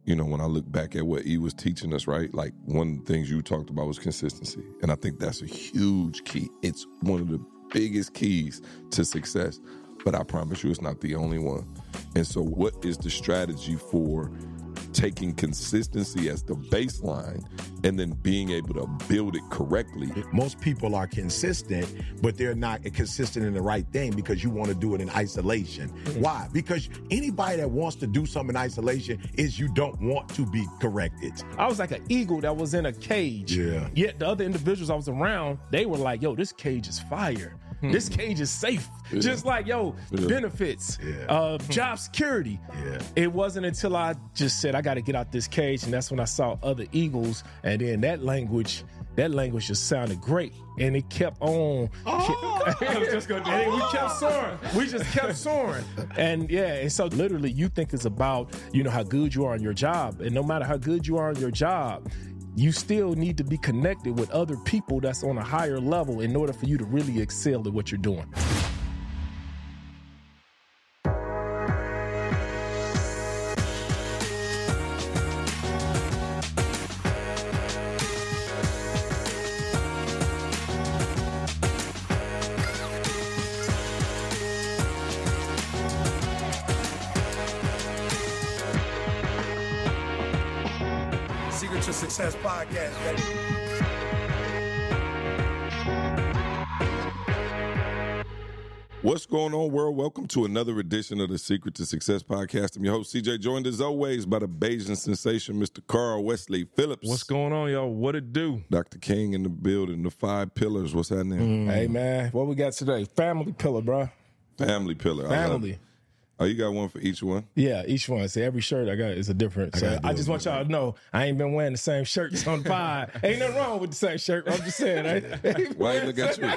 you know, when I look back at what E was teaching us, right? Like one of the things you talked about was consistency. And I think that's a huge key. It's one of the biggest keys to success. But I promise you it's not the only one. And so what is the strategy for taking consistency as the baseline and then being able to build it correctly? Most people are consistent, but they're not consistent in the right thing because you want to do it in isolation. Why? Because anybody that wants to do something in isolation is you don't want to be corrected. I was like an eagle that was in a cage. Yeah. Yet the other individuals I was around, they were like, yo, this cage is fire. This cage is safe. Yeah. Just like, benefits, job security. It wasn't until I just said, I got to get out this cage. And that's when I saw other eagles. And then that language just sounded great. And it kept on. I was just gonna we kept soaring. We just kept soaring. And so literally you think it's about, how good you are on your job. And no matter how good you are on your job, you still need to be connected with other people that's on a higher level in order for you to really excel at what you're doing. Secret to Success Podcast, baby. What's going on, world? Welcome to another edition of the Secret to Success Podcast. I'm your host, CJ, joined as always by the Bayesian sensation, Mr. Carl Wesley Phillips. What's going on, y'all? What it do? Dr. King in the building, the 5 pillars. What's happening? Hey, man, what we got today? Family pillar, bro. Family pillar. Family. Oh, you got one for each one? Yeah, each one. See, every shirt I got is a different. So I just want y'all to know I ain't been wearing the same shirts on the pod. Ain't nothing wrong with the same shirt. I'm just saying. Why you look at you?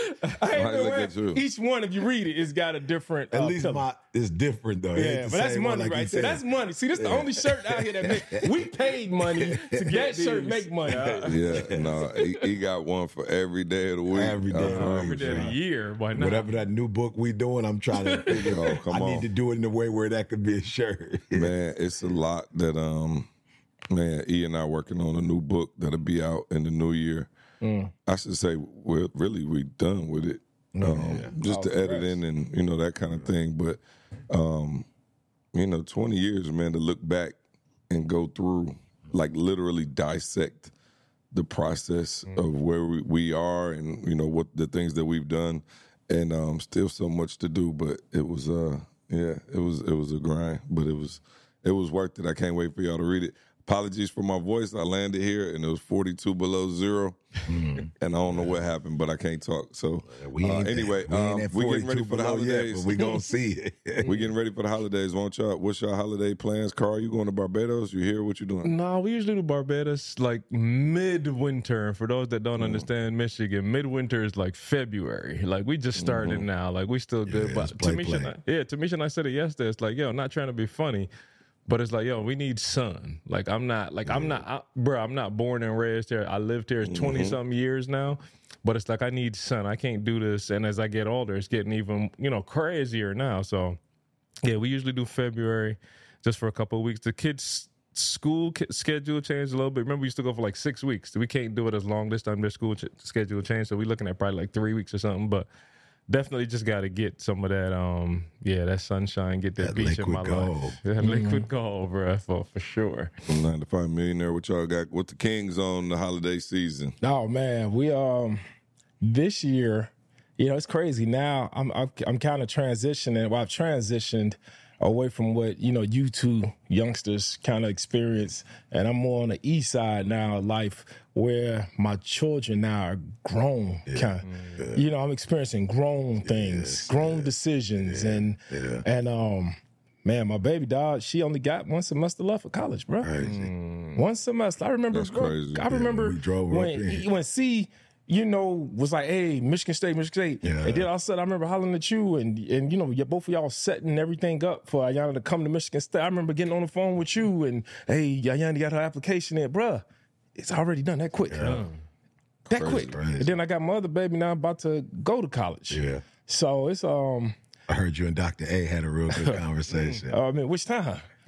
Each one, if you read it, it's got a different. At least it's different though. Yeah, but that's money right there. That's money. See, this is the only shirt out here that we paid money to get that shirt make money. He got one for every day of the week. Every day of the year. Why not? Whatever that new book we doing, I'm trying to figure out. I need to do it in a way where that could be a shirt. Man, it's a lot that E and I working on a new book that'll be out in the new year. I should say we done with it. Just to edit in and that kind of thing. But 20 years, man, to look back and go through, like literally dissect the process of where we are and what the things that we've done, and still so much to do. But it was it was a grind, but it was worth it. I can't wait for y'all to read it. Apologies for my voice. I landed here and it was 42 below zero, and I don't know what happened, but I can't talk. So we getting ready for the holidays. Yet, but we gonna see it. We getting ready for the holidays. What's your holiday plans, Carl? You going to Barbados? You here? What you doing? No, we usually do Barbados like midwinter. For those that don't understand Michigan, midwinter is like February. Like we just started now. Like we still good. But Tamisha and I said it yesterday. It's like, not trying to be funny. But it's like, we need sun. Like, I'm not born and raised here. I lived here 20-something years now. But it's like, I need sun. I can't do this. And as I get older, it's getting even, crazier now. So, we usually do February just for a couple of weeks. The kids' school schedule changed a little bit. Remember, we used to go for like 6 weeks. We can't do it as long this time. Their school schedule changed. So we're looking at probably like 3 weeks or something. But definitely just got to get some of that, that sunshine, get that beach in my life. That liquid gold, bro, for sure. 9 to 5 millionaire, what y'all got? What the Kings on the holiday season? Oh, man, we, this year, it's crazy. Now I'm kind of transitioning. Well, I've transitioned away from what, you two youngsters kind of experience. And I'm more on the east side now of life where my children now are grown. I'm experiencing grown things, grown decisions. And man, my baby dog, she only got 1 semester left for college, bro. 1 semester. I remember, that's crazy. I remember when C, was like, hey, Michigan State. Yeah. And then all of a sudden, I remember hollering at you and both of y'all setting everything up for Ayana to come to Michigan State. I remember getting on the phone with you and, hey, Ayana got her application in. Bruh, it's already done that quick. Yeah. That quick. Crazy. And then I got my other baby now about to go to college. Yeah. So it's, I heard you and Dr. A had a real good conversation. Which time?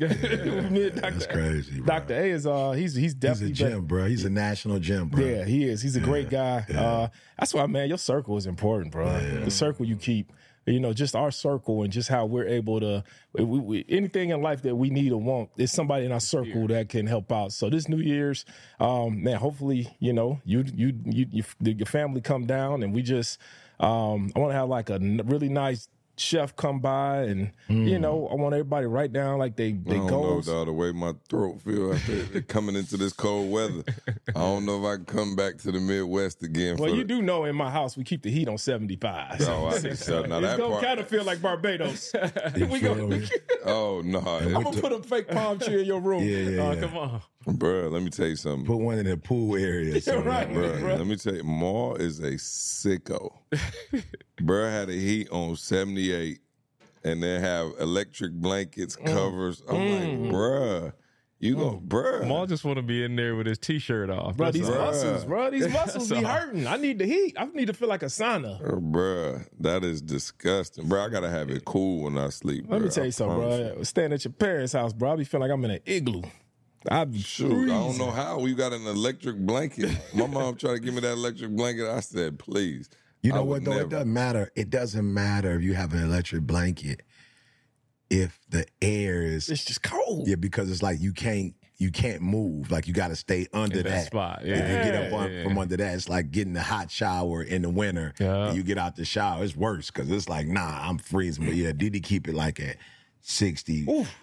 That's crazy, bro. Dr. A is he's definitely he's a gem, bro. He's a national gem, bro. Yeah, he is. He's a great guy. Yeah. That's why, man, your circle is important, bro. Yeah. The circle you keep. Just our circle and just how we're able to, anything in life that we need or want, there's somebody in our circle that can help out. So this New Year's, man, hopefully, your family come down and we just, I want to have like a really nice chef come by and, I want everybody to write down like they goals. I don't know, dog, the way my throat feels after coming into this cold weather. I don't know if I can come back to the Midwest again. Well, you do know in my house we keep the heat on 75. Oh, I think so. Now it's going to kind of feel like Barbados. Oh, no. I'm going to put a fake palm tree in your room. Yeah. Come on. Bro, let me tell you something. Put one in the pool area. Right, bro. Let me tell you, Maul is a sicko. Bro had a heat on 78 and they have electric blankets, covers. I'm like, bruh. Bruh. Maul just want to be in there with his T-shirt off. Bro, these muscles be hurting. I need the heat. I need to feel like a sauna. Bruh, that is disgusting. Bro, I got to have it cool when I sleep. Let me tell you something, bro. Staying at your parents' house, bro, I be feeling like I'm in an igloo. I don't know how. We got an electric blanket. My mom tried to give me that electric blanket. I said, please. You know what, though? It doesn't matter. It doesn't matter if you have an electric blanket if the air is... It's just cold. Yeah, because it's like you can't move. Like you got to stay under that spot. Yeah. If you get up from under that, it's like getting a hot shower in the winter. Yeah. And you get out the shower, it's worse because it's like, nah, I'm freezing. But yeah, Didi keep it like at 60. Oof.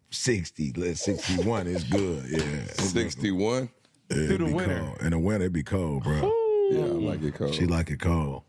61 is good. Yeah. 61? Through the winter. Cold. In the winter, it'd be cold, bro. Ooh. Yeah, I like it cold. She like it cold.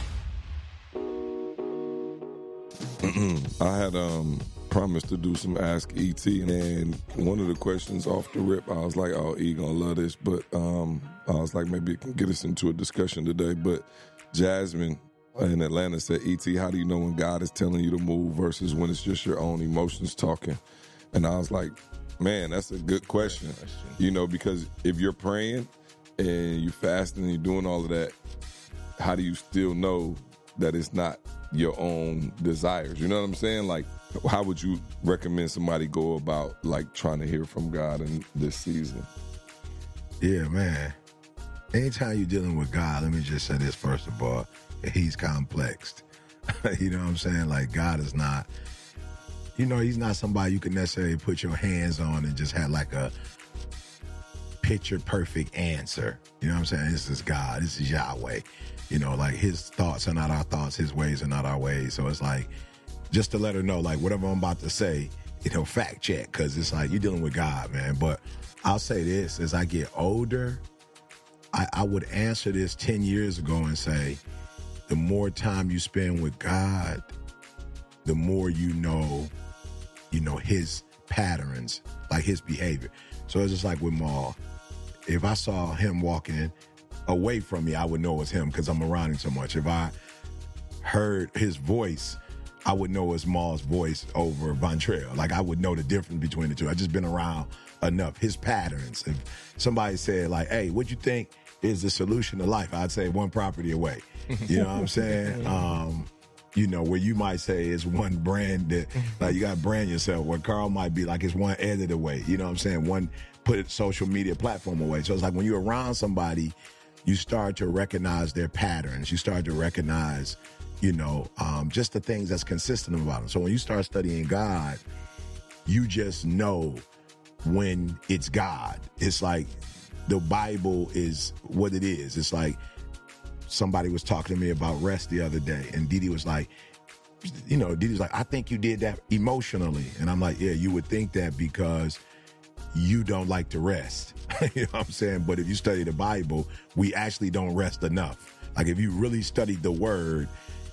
I had promised to do some Ask ET, and one of the questions off the rip, I was like, oh, E gonna love this, but I was like, maybe it can get us into a discussion today. But Jasmine in Atlanta said, ET, how do you know when God is telling you to move versus when it's just your own emotions talking? And I was like, man, that's a good question. Because if you're praying and you're fasting and you're doing all of that, how do you still know that it's not your own desires? You know what I'm saying? Like, how would you recommend somebody go about, like, trying to hear from God in this season? Yeah, man. Anytime you're dealing with God, let me just say this first of all, he's complexed. You know what I'm saying? Like, God is not... he's not somebody you can necessarily put your hands on and just have like a picture-perfect answer. You know what I'm saying? This is God. This is Yahweh. Like his thoughts are not our thoughts. His ways are not our ways. So it's like, just to let her know, like whatever I'm about to say, fact check, because it's like you're dealing with God, man. But I'll say this, as I get older, I would answer this 10 years ago and say, the more time you spend with God, the more you know his patterns, like his behavior. So it's just like with Maul. If I saw him walking away from me, I would know it's him because I'm around him so much. If I heard his voice, I would know it's Maul's voice over Von Trail. Like I would know the difference between the two. I've just been around enough. His patterns. If somebody said like, hey, what you think is the solution to life? I'd say one property away. You know what I'm saying? Where you might say it's one brand that, like, you got to brand yourself. Where Carl might be like, it's one edit away. You know what I'm saying? One put social media platform away. So it's like when you're around somebody, you start to recognize their patterns. You start to recognize, just the things that's consistent about them. So when you start studying God, you just know when it's God. It's like the Bible is what it is. It's like, somebody was talking to me about rest the other day, and Didi was like, Didi's like, I think you did that emotionally. And I'm like, yeah, you would think that because you don't like to rest. You know what I'm saying? But if you study the Bible, we actually don't rest enough. Like if you really studied the word,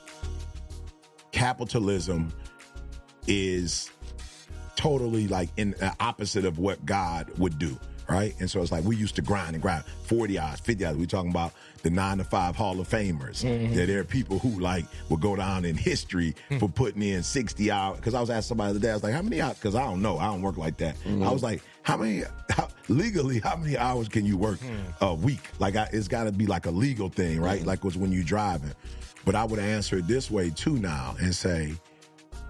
capitalism is totally like in the opposite of what God would do. Right? And so it's like we used to grind 40 hours, 50 hours. We're talking about the 9-to-5 Hall of Famers. Mm-hmm. That there are people who like will go down in history for putting in 60 hours. Because I was asking somebody the other day, I was like, how many hours? Because I don't know. I don't work like that. Mm-hmm. I was like, legally, how many hours can you work a week? Like it's got to be like a legal thing, right? Mm-hmm. Like was when you're driving. But I would answer it this way too now and say,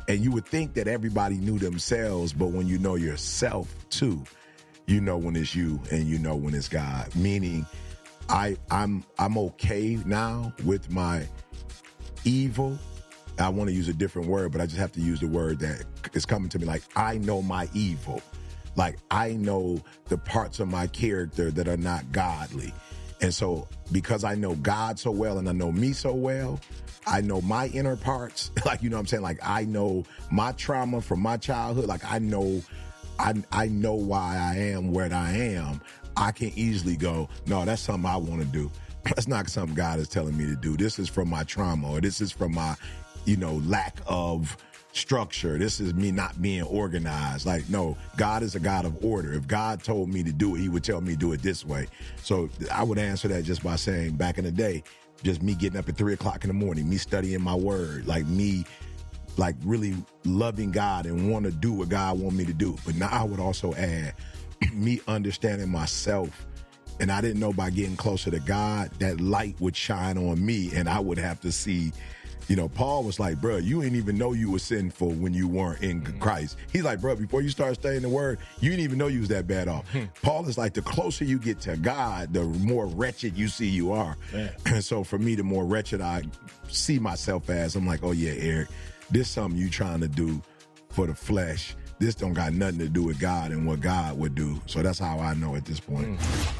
And you would think that everybody knew themselves, but when you know yourself too, you know when it's you and you know when it's God. Meaning, I'm okay now with my evil. I want to use a different word, but I just have to use the word that is coming to me. Like, I know my evil. Like, I know the parts of my character that are not godly. And so because I know God so well and I know me so well, I know my inner parts. Like, you know what I'm saying? Like, I know my trauma from my childhood. Like, I know why I am where I am. I can easily go, no, that's something I want to do. That's not something God is telling me to do. This is from my trauma, or this is from my, lack of structure. This is me not being organized. Like, no, God is a God of order. If God told me to do it, he would tell me to do it this way. So I would answer that just by saying, back in the day, just me getting up at 3 o'clock in the morning, me studying my word, like me, like really loving God and want to do what God want me to do. But now I would also add me understanding myself. And I didn't know by getting closer to God, that light would shine on me and I would have to see. Paul was like, bro, you didn't even know you were sinful when you weren't in Christ. He's like, bro, before you start studying the word, you didn't even know you was that bad off. Paul is like, the closer you get to God, the more wretched you see you are. Man. And so for me, the more wretched I see myself as, I'm like, oh yeah, Eric, this something you trying to do for the flesh. This don't got nothing to do with God and what God would do. So that's how I know at this point.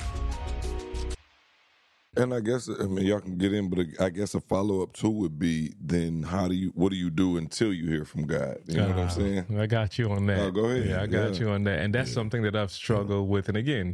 And I guess, y'all can get in, but I guess a follow-up too would be, then what do you do until you hear from God? You know what I'm saying? I got you on that. Oh, go ahead. Yeah, I got you on that. And that's something that I've struggled with. And again,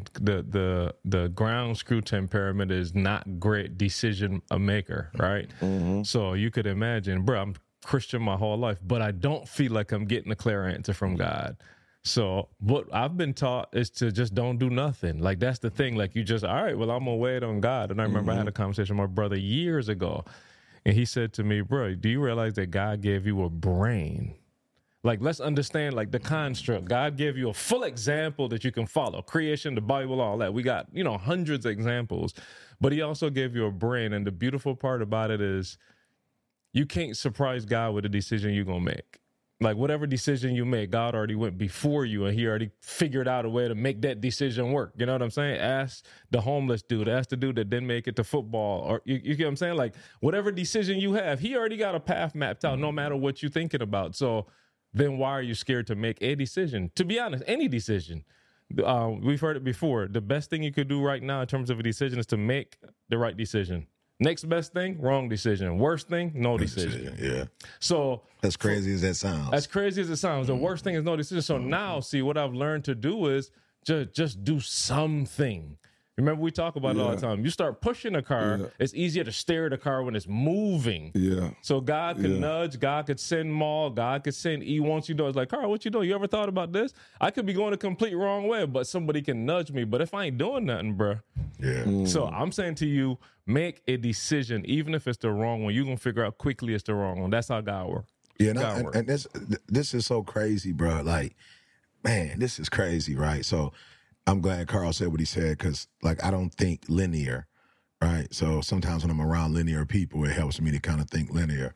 the ground screw temperament is not great decision maker, right? Mm-hmm. So you could imagine, bro, I'm Christian my whole life, but I don't feel like I'm getting a clear answer from God. So what I've been taught is to just don't do nothing. Like, that's the thing. Like, you just, all right, well, I'm going to wait on God. And I remember I had a conversation with my brother years ago, and he said to me, bro, do you realize that God gave you a brain? Like, let's understand, like, the construct. God gave you a full example that you can follow. Creation, the Bible, all that. We got, hundreds of examples. But he also gave you a brain. And the beautiful part about it is you can't surprise God with a decision you're going to make. Like, whatever decision you make, God already went before you, and he already figured out a way to make that decision work. You know what I'm saying? Ask the homeless dude, ask the dude that didn't make it to football, or you get what I'm saying? Like, whatever decision you have, he already got a path mapped out, no matter what you're thinking about. So then why are you scared to make a decision? To be honest, any decision. We've heard it before. The best thing you could do right now in terms of a decision is to make the right decision. Next best thing, wrong decision. Worst thing, no decision. Yeah. So as crazy as that sounds. As crazy as it sounds, the worst thing is no decision. So now, see, what I've learned to do is just do something. Remember, we talk about it all the time. You start pushing a car, it's easier to steer the car when it's moving. Yeah. So God could nudge, God could send Maul, God could send E once you do. It's like, Carl, what you doing? You ever thought about this? I could be going a complete wrong way, but somebody can nudge me. But if I ain't doing nothing, bro. Yeah. So I'm saying to you, make a decision, even if it's the wrong one. You're going to figure out quickly it's the wrong one. That's how God works. Yeah, and this is so crazy, bro. Like, man, this is crazy, right? So I'm glad Carl said what he said, because, like, I don't think linear, right? So sometimes when I'm around linear people, it helps me to kind of think linear,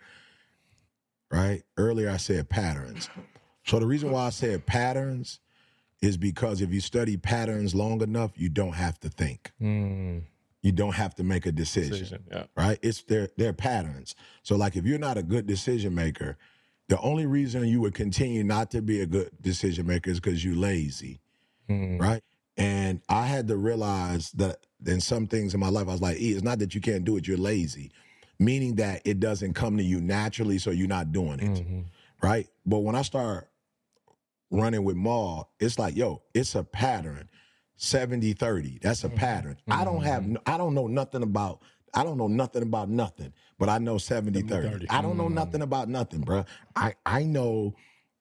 right? Earlier I said patterns. So the reason why I said patterns is because if you study patterns long enough, you don't have to think. You don't have to make a decision, right? It's they're patterns. So, like, if you're not a good decision maker, the only reason you would continue not to be a good decision maker is because you're lazy, right? And I had to realize that in some things in my life, I was like, it's not that you can't do it, you're lazy, meaning that it doesn't come to you naturally, so you're not doing it, right? But when I start running with Maul, it's like, it's a pattern. 70-30. That's a pattern. I don't know nothing about nothing, but I know 70-30. I don't know nothing about nothing, bro. I know,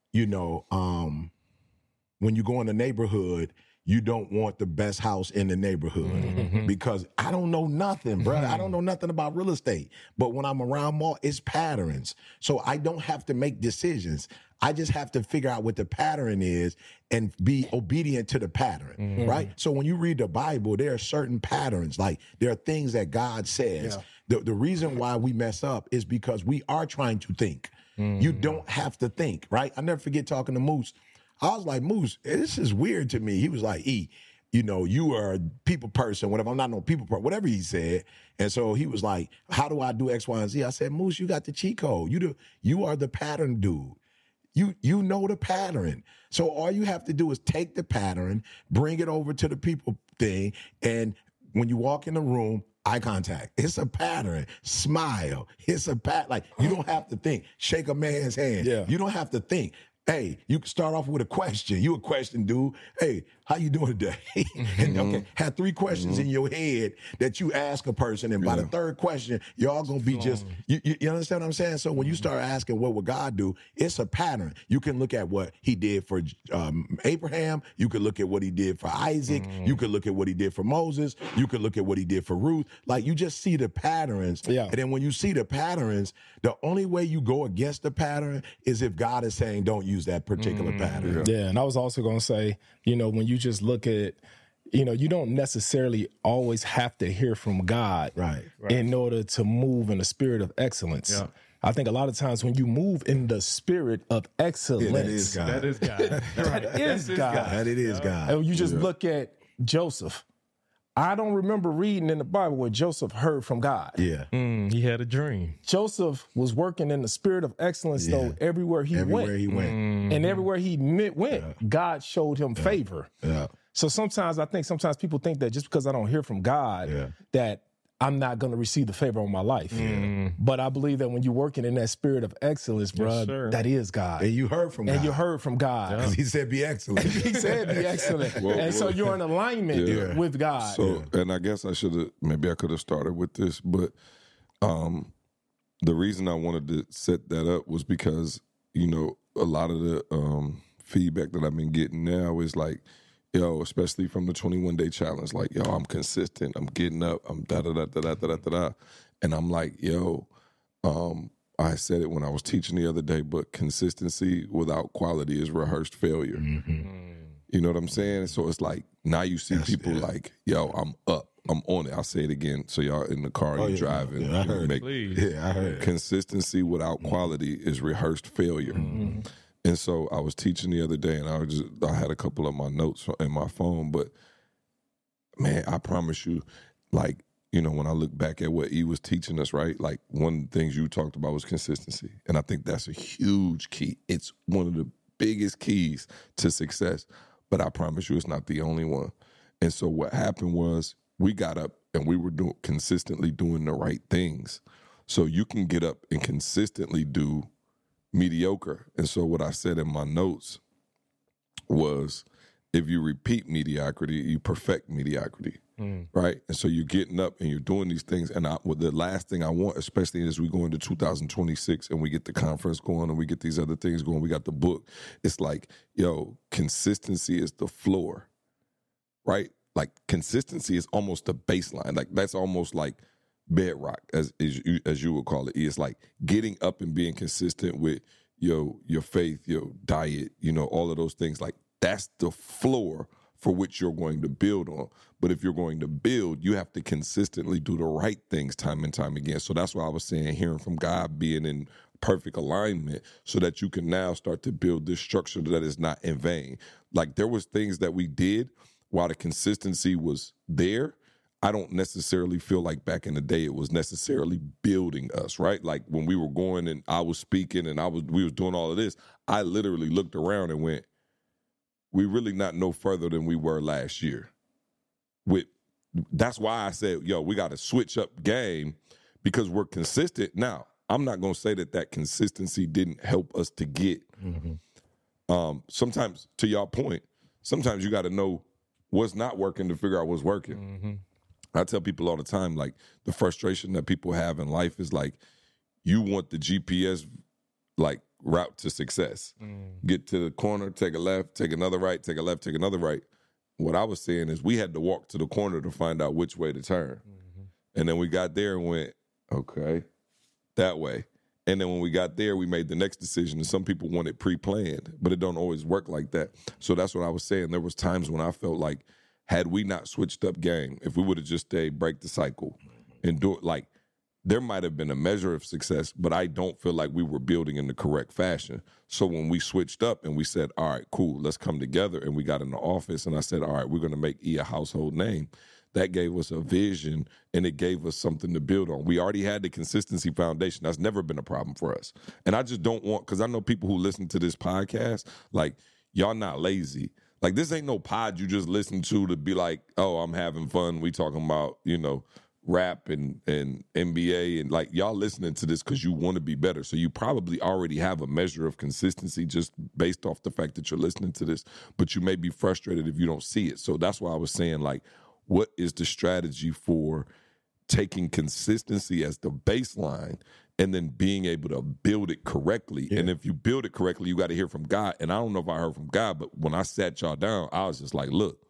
when you go in the neighborhood, you don't want the best house in the neighborhood because I don't know nothing, bro. I don't know nothing about real estate. But when I'm around Maul, it's patterns. So I don't have to make decisions. I just have to figure out what the pattern is and be obedient to the pattern, right? So when you read the Bible, there are certain patterns. Like, there are things that God says. The reason why we mess up is because we are trying to think. You don't have to think, right? I never forget talking to Moose. I was like, Moose, this is weird to me. He was like, E, you know, you are a people person, whatever. I'm not no people person, whatever he said. And so he was like, how do I do X, Y, and Z? I said, Moose, you got the cheat code. You are the pattern dude. You know the pattern. So all you have to do is take the pattern, bring it over to the people thing, and when you walk in the room, eye contact. It's a pattern. Smile. It's a pattern. Like, you don't have to think. Shake a man's hand. Yeah. You don't have to think. Hey, you can start off with a question. You a question, dude. Hey, how you doing today? And okay, have 3 questions in your head that you ask a person, and by the third question, y'all gonna be just you understand what I'm saying? So when you start asking what would God do, it's a pattern. You can look at what he did for Abraham. You could look at what he did for Isaac. You could look at what he did for Moses. You could look at what he did for Ruth. Like, you just see the patterns. Yeah. And then when you see the patterns, the only way you go against the pattern is if God is saying don't use that particular pattern. Yeah, and I was also going to say, you know, when you just look at, you know, you don't necessarily always have to hear from God in order to move in the spirit of excellence. Yeah. I think a lot of times when you move in the spirit of excellence, that is God. That is God. that is God. That it is God. And you just look at Joseph. I don't remember reading in the Bible where Joseph heard from God. Yeah. He had a dream. Joseph was working in the spirit of excellence, though, everywhere he went. And everywhere he went, God showed him favor. Yeah. So sometimes people think that just because I don't hear from God, that I'm not going to receive the favor on my life. But I believe that when you're working in that spirit of excellence, bro, that is God. And you heard from God. And you heard from God. Because he said be excellent. He said be excellent. So you're in alignment with God. So, and I guess I could have started with this, but the reason I wanted to set that up was because, you know, a lot of the feedback that I've been getting now is like, yo, especially from the 21-day challenge, like, yo, I'm consistent, I'm getting up, I'm da-da-da-da-da-da-da-da. And I'm like, yo, I said it when I was teaching the other day, but consistency without quality is rehearsed failure. You know what I'm saying? So it's like, now you see people like, yo, I'm up, I'm on it. I'll say it again. So y'all in the car, you're driving. Yeah, I heard it. Please. I heard it. Consistency without quality is rehearsed failure. And so I was teaching the other day, and I had a couple of my notes in my phone, but man, I promise you, like, you know, when I look back at what he was teaching us, right? Like, one of the things you talked about was consistency. And I think that's a huge key. It's one of the biggest keys to success. But I promise you, it's not the only one. And so what happened was we got up and we were consistently doing the right things. So you can get up and consistently do mediocre. And so what I said in my notes was, if you repeat mediocrity, you perfect mediocrity, right? And so you're getting up and you're doing these things. And the last thing I want, especially as we go into 2026 and we get the conference going and we get these other things going, we got the book, it's like, yo, consistency is the floor, right? Like, consistency is almost the baseline. Like, that's almost like bedrock, as you would call it. It's like getting up and being consistent with your faith, your diet, you know, all of those things. Like, that's the floor for which you're going to build on. But if you're going to build, you have to consistently do the right things time and time again. So that's why I was saying hearing from God, being in perfect alignment, so that you can now start to build this structure that is not in vain. Like, there was things that we did while the consistency was there. I don't necessarily feel like back in the day it was necessarily building us, right? Like, when we were going and I was speaking and we was doing all of this, I literally looked around and went, we really not no further than we were last year. That's why I said, yo, we got to switch up game, because we're consistent. Now, I'm not going to say that consistency didn't help us to get. Sometimes, to y'all point, sometimes you got to know what's not working to figure out what's working. I tell people all the time, like, the frustration that people have in life is like, you want the GPS, like, route to success. Get to the corner, take a left, take another right, take a left, take another right. What I was saying is we had to walk to the corner to find out which way to turn. And then we got there and went, okay, that way. And then when we got there, we made the next decision. And some people want it pre-planned, but it don't always work like that. So that's what I was saying. There was times when I felt like, had we not switched up game, if we would have just stayed, break the cycle, and do it, like, there might have been a measure of success, but I don't feel like we were building in the correct fashion. So when we switched up and we said, all right, cool, let's come together, and we got in the office and I said, all right, we're going to make E a household name. That gave us a vision and it gave us something to build on. We already had the consistency foundation. That's never been a problem for us. And I just don't want, because I know people who listen to this podcast, like, y'all not lazy. Like, this ain't no pod you just listen to be like, oh, I'm having fun. We talking about, rap and NBA. And, like, y'all listening to this because you want to be better. So you probably already have a measure of consistency just based off the fact that you're listening to this. But you may be frustrated if you don't see it. So that's why I was saying, like, what is the strategy for taking consistency as the baseline and then being able to build it correctly? Yeah. And if you build it correctly, you got to hear from God. And I don't know if I heard from God, but when I sat y'all down, I was just like, look,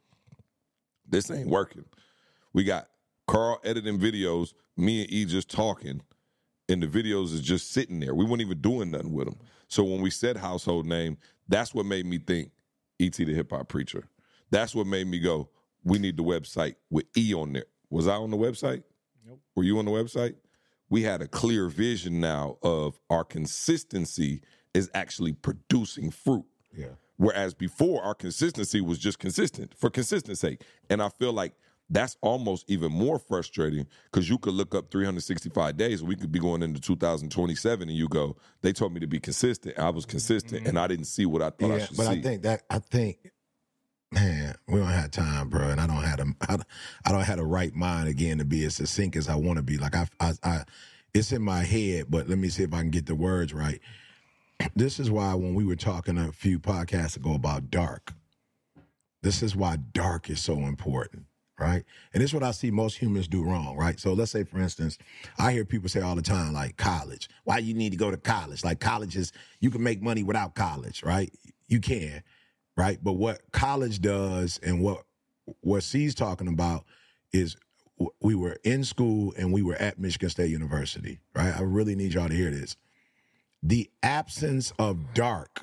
this ain't working. We got Carl editing videos, me and E just talking, and the videos is just sitting there. We weren't even doing nothing with them. So when we said household name, that's what made me think E.T. the Hip Hop Preacher. That's what made me go, we need the website with E on there. Was I on the website? Nope. Were you on the website? We had a clear vision now of our consistency is actually producing fruit. Yeah. Whereas before, our consistency was just consistent for consistency's sake. And I feel like that's almost even more frustrating because you could look up 365 days and we could be going into 2027 and you go, they told me to be consistent. I was consistent and I didn't see what I thought I should see. But I think, man, we don't have time, bro, and I don't have the right mind again to be as succinct as I want to be. Like I it's in my head, but let me see if I can get the words right. This is why when we were talking a few podcasts ago about dark, this is why dark is so important, right? And this is what I see most humans do wrong, right? So let's say, for instance, I hear people say all the time, like, college. Why you need to go to college? Like, college is, you can make money without college, right? You can. Right, but what college does and what C's talking about is we were in school and we were at Michigan State University, right? I really need y'all to hear this. The absence of dark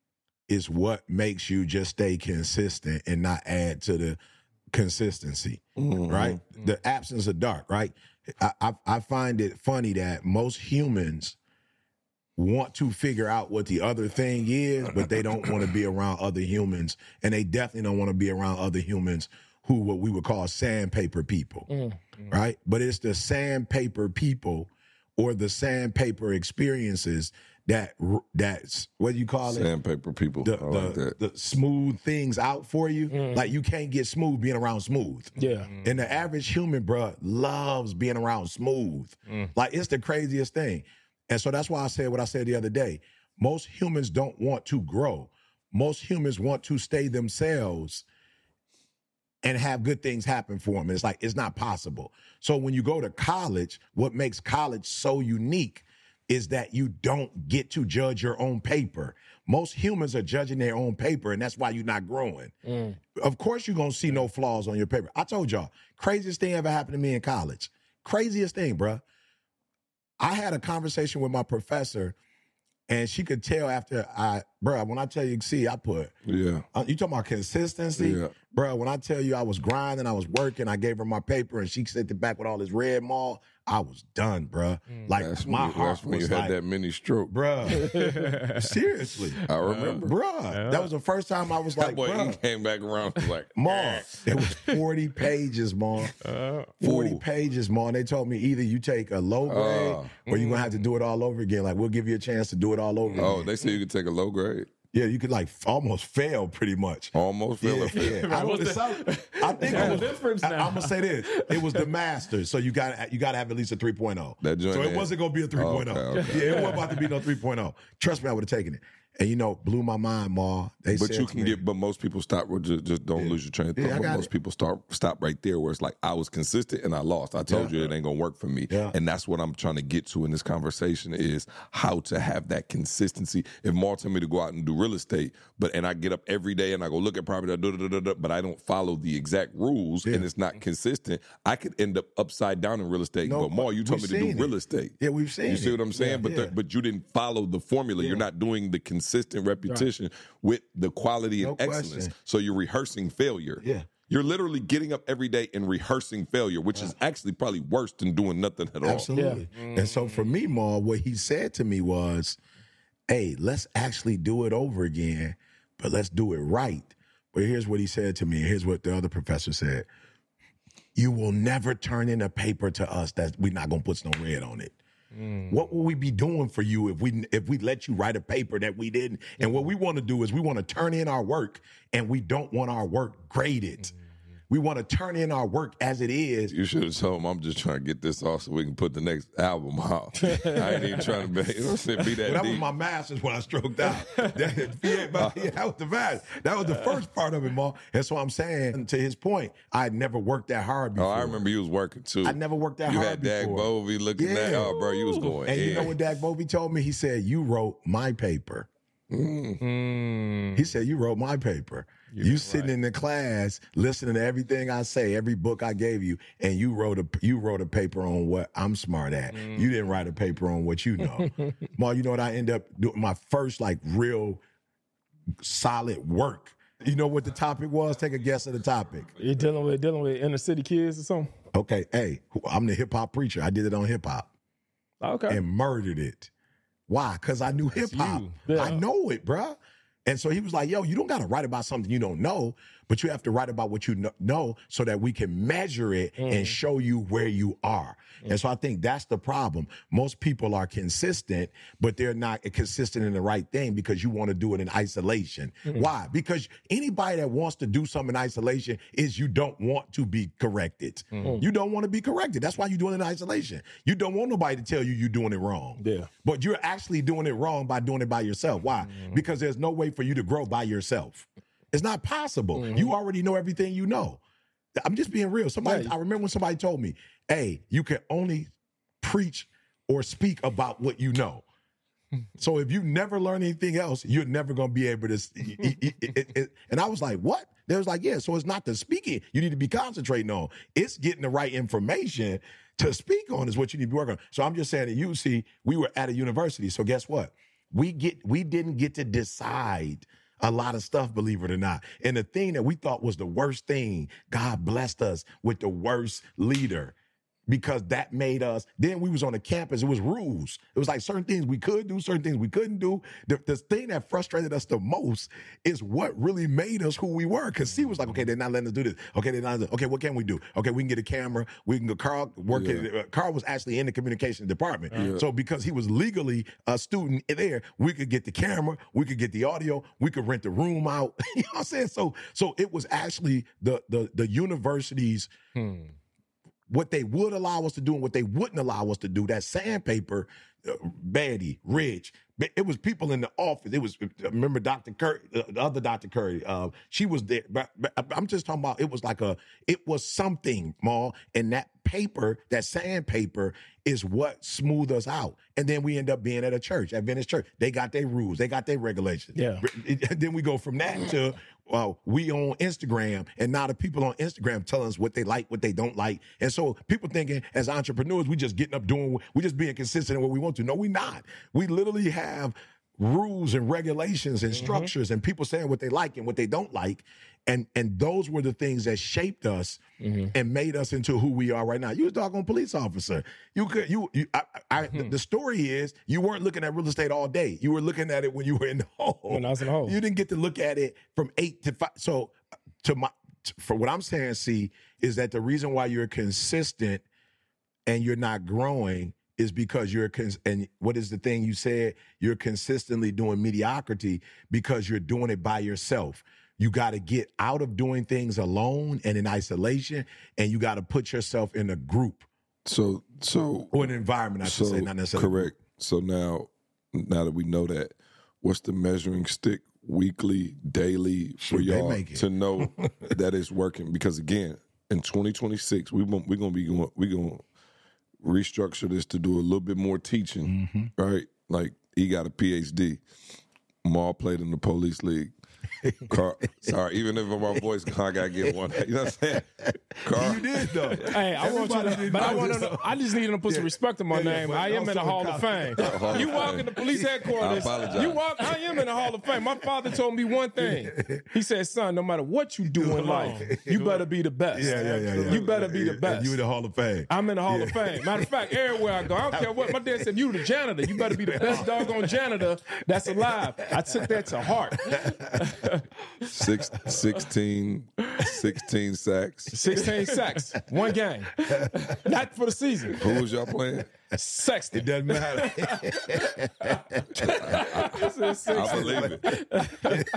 is what makes you just stay consistent and not add to the consistency, right? The absence of dark, right? I find it funny that most humans want to figure out what the other thing is, but they don't want to be around other humans, and they definitely don't want to be around other humans who what we would call sandpaper people, right? But it's the sandpaper people or the sandpaper experiences that's what do you call it? Sandpaper people. The smooth things out for you. Like you can't get smooth being around smooth. Yeah. And the average human, bro, loves being around smooth. Like it's the craziest thing. And so that's why I said what I said the other day. Most humans don't want to grow. Most humans want to stay themselves and have good things happen for them. And it's like, it's not possible. So when you go to college, what makes college so unique is that you don't get to judge your own paper. Most humans are judging their own paper, and that's why you're not growing. Of course, you're going to see no flaws on your paper. I told y'all, craziest thing ever happened to me in college. Craziest thing, bruh. I had a conversation with my professor, and she could tell after when I tell you, see, I put, you talking about consistency? Bro, when I tell you I was grinding, I was working, I gave her my paper, and she sent it back with all this red mall, I was done, bro. Like, my heart was you had that mini stroke. Bro, seriously. I remember. Bro, that was the first time I was like, bro. He came back around like, Ma, it was 40 pages, Ma. 40 pages, Ma. And they told me either you take a low grade or you're going to have to do it all over again. Like, we'll give you a chance to do it all over again. Oh, they said you could take a low grade? Yeah, you could like almost fail pretty much. Almost fail or fail. I think it was difference now. I'm gonna say this. It was the masters, so you got to have at least a 3.0. So it wasn't gonna be a 3.0. Okay. Yeah, it wasn't about to be no 3.0. Trust me, I would have taken it. And blew my mind, Ma. But most people stop. Just don't lose your train of thought. Most people stop right there, where it's like I was consistent and I lost. I told you it ain't gonna work for me, and that's what I'm trying to get to in this conversation is how to have that consistency. If Ma told me to go out and do real estate, and I get up every day and I go look at property, but I don't follow the exact rules and it's not consistent, I could end up upside down in real estate. And go, Ma, you told me to do real estate. Yeah, we've seen it. You see what I'm saying? But you didn't follow the formula. You're not doing the consistent repetition with the quality and excellence. So you're rehearsing failure. Yeah. You're literally getting up every day and rehearsing failure, which is actually probably worse than doing nothing at all. Absolutely. Yeah. And so for me, Ma, what he said to me was, hey, let's actually do it over again, but let's do it right. But here's what he said to me. Here's what the other professor said. You will never turn in a paper to us that we're not going to put no red on it. What will we be doing for you if we let you write a paper that we didn't? And what we want to do is we want to turn in our work, and we don't want our work graded. We want to turn in our work as it is. You should have told him I'm just trying to get this off so we can put the next album out. I ain't even trying to be that That deep. was my master's when I stroked out. That was the master. That was the first part of it, Ma. And so I'm saying, to his point, I never worked that hard before. Oh, I remember you was working too. I never worked that you hard before. You had Dag Bovey looking at, oh, bro, you was going And in. you know what Dag Bovey told me? He said, you wrote my paper. He said, you wrote my paper. You sitting in the class listening to everything I say, every book I gave you, and you wrote a paper on what I'm smart at. You didn't write a paper on what you know. Ma, you know what I end up doing? My first real solid work. You know what the topic was? Take a guess at the topic. You're dealing with inner city kids or something? Okay, hey, I'm the hip hop preacher. I did it on hip hop. Okay. And murdered it. Why? Because I knew hip hop. Yeah. I know it, bruh. And so he was like, yo, you don't got to write about something you don't know, but you have to write about what you know so that we can measure it and show you where you are. And so I think that's the problem. Most people are consistent, but they're not consistent in the right thing because you want to do it in isolation. Why? Because anybody that wants to do something in isolation is you don't want to be corrected. You don't want to be corrected. That's why you're doing it in isolation. You don't want nobody to tell you you're doing it wrong. Yeah. But you're actually doing it wrong by doing it by yourself. Why? Because there's no way for you to grow by yourself. It's not possible. You already know everything you know. I'm just being real. I remember when somebody told me, hey, you can only preach or speak about what you know. So if you never learn anything else, you're never going to be able to. And I was like, what? They was like, yeah, so it's not the speaking you need to be concentrating on. It's getting the right information to speak on is what you need to be working on. So I'm just saying at UC, we were at a university. So guess what? We didn't get to decide a lot of stuff, believe it or not. And the thing that we thought was the worst thing, God blessed us with the worst leader. Because that made us, then we was on the campus, it was rules. It was like certain things we could do, certain things we couldn't do. The thing that frustrated us the most is what really made us who we were. Because he was like, okay, they're not letting us do this. Okay, they're not, okay, what can we do? Okay, we can get a camera. We can go, Carl was actually in the communications department. So because he was legally a student there, we could get the camera, we could get the audio, we could rent the room out. You know what I'm saying? So it was actually the university's what they would allow us to do and what they wouldn't allow us to do. That sandpaper, Betty, Rich, it was people in the office. It was, remember Dr. Curry, the other Dr. Curry, she was there. But I'm just talking about, it was something, Ma, and that paper, that sandpaper is what smoothed us out. And then we end up being at a church, at Venice Church. They got their rules. They got their regulations. Yeah. Then we go from that to, we on Instagram, and now the people on Instagram telling us what they like, what they don't like. And so people thinking as entrepreneurs, we just getting up we just being consistent in what we want to. No, we not. We literally have rules and regulations and structures and people saying what they like and what they don't like. And those were the things that shaped us and made us into who we are right now. You was a doggone police officer. The story is you weren't looking at real estate all day. You were looking at it when you were in the hole. When I was in the hole. You didn't get to look at it from 8 to 5. So for what I'm saying, see, is that the reason why you're consistent and you're not growing is because and what is the thing you said? You're consistently doing mediocrity because you're doing it by yourself. You got to get out of doing things alone and in isolation, and you got to put yourself in a group. So or an environment, I should say, not necessarily. Correct. So now that we know that, what's the measuring stick weekly, daily for y'all to know that it's working? Because again, in 2026, we're gonna restructure this to do a little bit more teaching, right? Like he got a PhD. Maul played in the police league. Carl, sorry, even if my voice, I gotta get one. You know what I'm saying? Carl, You did though. Hey, I want you to, but I want to know. I just need to put some respect on my name. I am in the Hall of Fame. You walk in the police headquarters. I apologize. I am in the Hall of Fame. My father told me one thing. He said, "Son, no matter what you do in life, you better be the best. Yeah. You better be the best. You in the Hall of Fame. I'm in the Hall of Fame. Matter of fact, everywhere I go, I don't care what. My dad said, you the janitor. You better be the best doggone janitor that's alive. I took that to heart. 16 sacks. 16 sacks. One game. Not for the season. Who was y'all playing? Sexton. It doesn't matter. I believe it.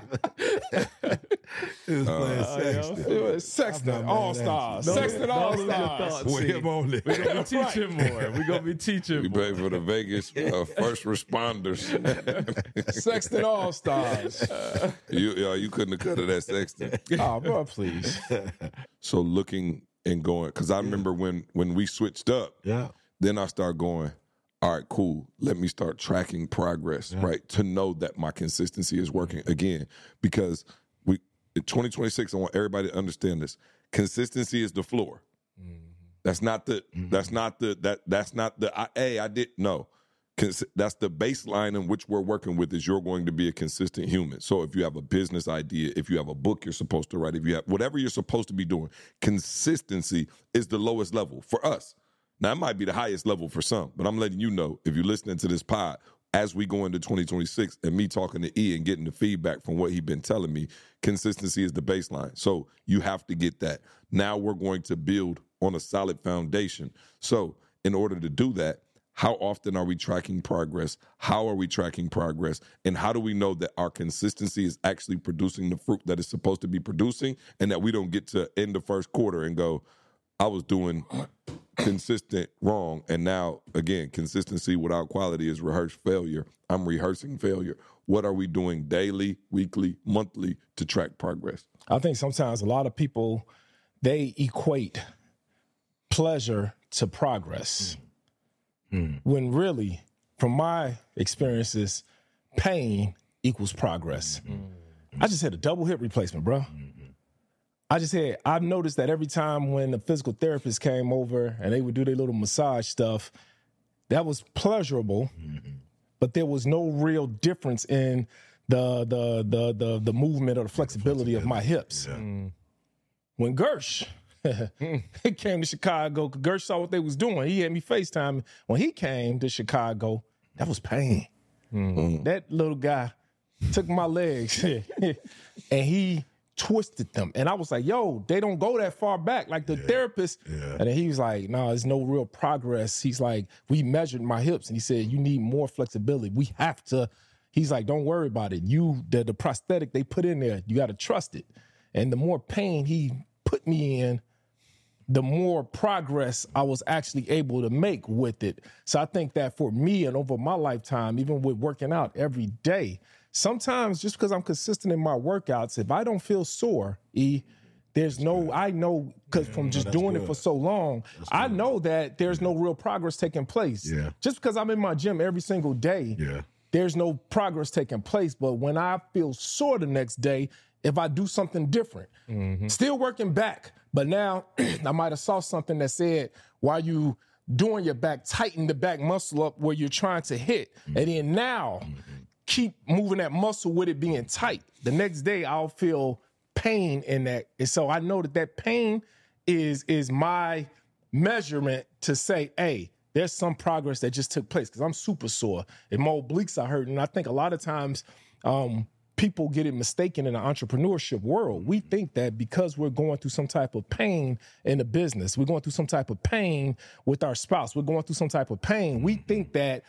He was playing Sexton. It was Sexton All-Stars. Sexton All-Stars. With him only. We're going to be teaching more. We're going to be teaching We more. pay for the Vegas first responders. Sexton All-Stars. You couldn't have cut it at Sexton. Oh, bro, please. So looking and going, because I remember when we switched up, then I started going, all right, cool. Let me start tracking progress, right? To know that my consistency is working again. Because in 2026, I want everybody to understand this. Consistency is the floor. That's not the I didn't know. That's the baseline in which we're working with is you're going to be a consistent human. So if you have a business idea, if you have a book you're supposed to write, if you have whatever you're supposed to be doing, consistency is the lowest level for us. Now, it might be the highest level for some, but I'm letting you know, if you're listening to this pod, as we go into 2026 and me talking to E and getting the feedback from what he's been telling me, consistency is the baseline. So you have to get that. Now we're going to build on a solid foundation. So in order to do that, how often are we tracking progress? How are we tracking progress? And how do we know that our consistency is actually producing the fruit that it's supposed to be producing and that we don't get to end the first quarter and go, I was doing consistent wrong. And now, again, consistency without quality is rehearsed failure. I'm rehearsing failure. What are we doing daily, weekly, monthly to track progress? I think sometimes a lot of people, they equate pleasure to progress. When really, from my experiences, pain equals progress. I just had a double hip replacement, bro. I've noticed that every time when the physical therapist came over and they would do their little massage stuff, that was pleasurable, but there was no real difference in the movement or the flexibility of my hips. When Gersh he came to Chicago, Gersh saw what they was doing. He had me FaceTime. When he came to Chicago, that was pain. That little guy took my legs and he twisted them. And I was like, yo, they don't go that far back. Like the therapist. And then he was like, no, there's no real progress. He's like, we measured my hips. And he said, you need more flexibility. We have to. He's like, don't worry about it. The prosthetic they put in there, you got to trust it. And the more pain he put me in, the more progress I was actually able to make with it. So I think that for me and over my lifetime, even with working out every day, sometimes just because I'm consistent in my workouts, if I don't feel sore, I know because from just doing it for so long, I know that there's no real progress taking place. Just because I'm in my gym every single day, there's no progress taking place. But when I feel sore the next day, if I do something different, still working back, but now I might have saw something that said, while you doing your back, tighten the back muscle up where you're trying to hit. And then now keep moving that muscle with it being tight. The next day I'll feel pain in that. And so I know that pain is my measurement to say, hey, there's some progress that just took place because I'm super sore. And my obliques are hurting. And I think a lot of times people get it mistaken in the entrepreneurship world. We think that because we're going through some type of pain in the business, we're going through some type of pain with our spouse, we're going through some type of pain, we think that,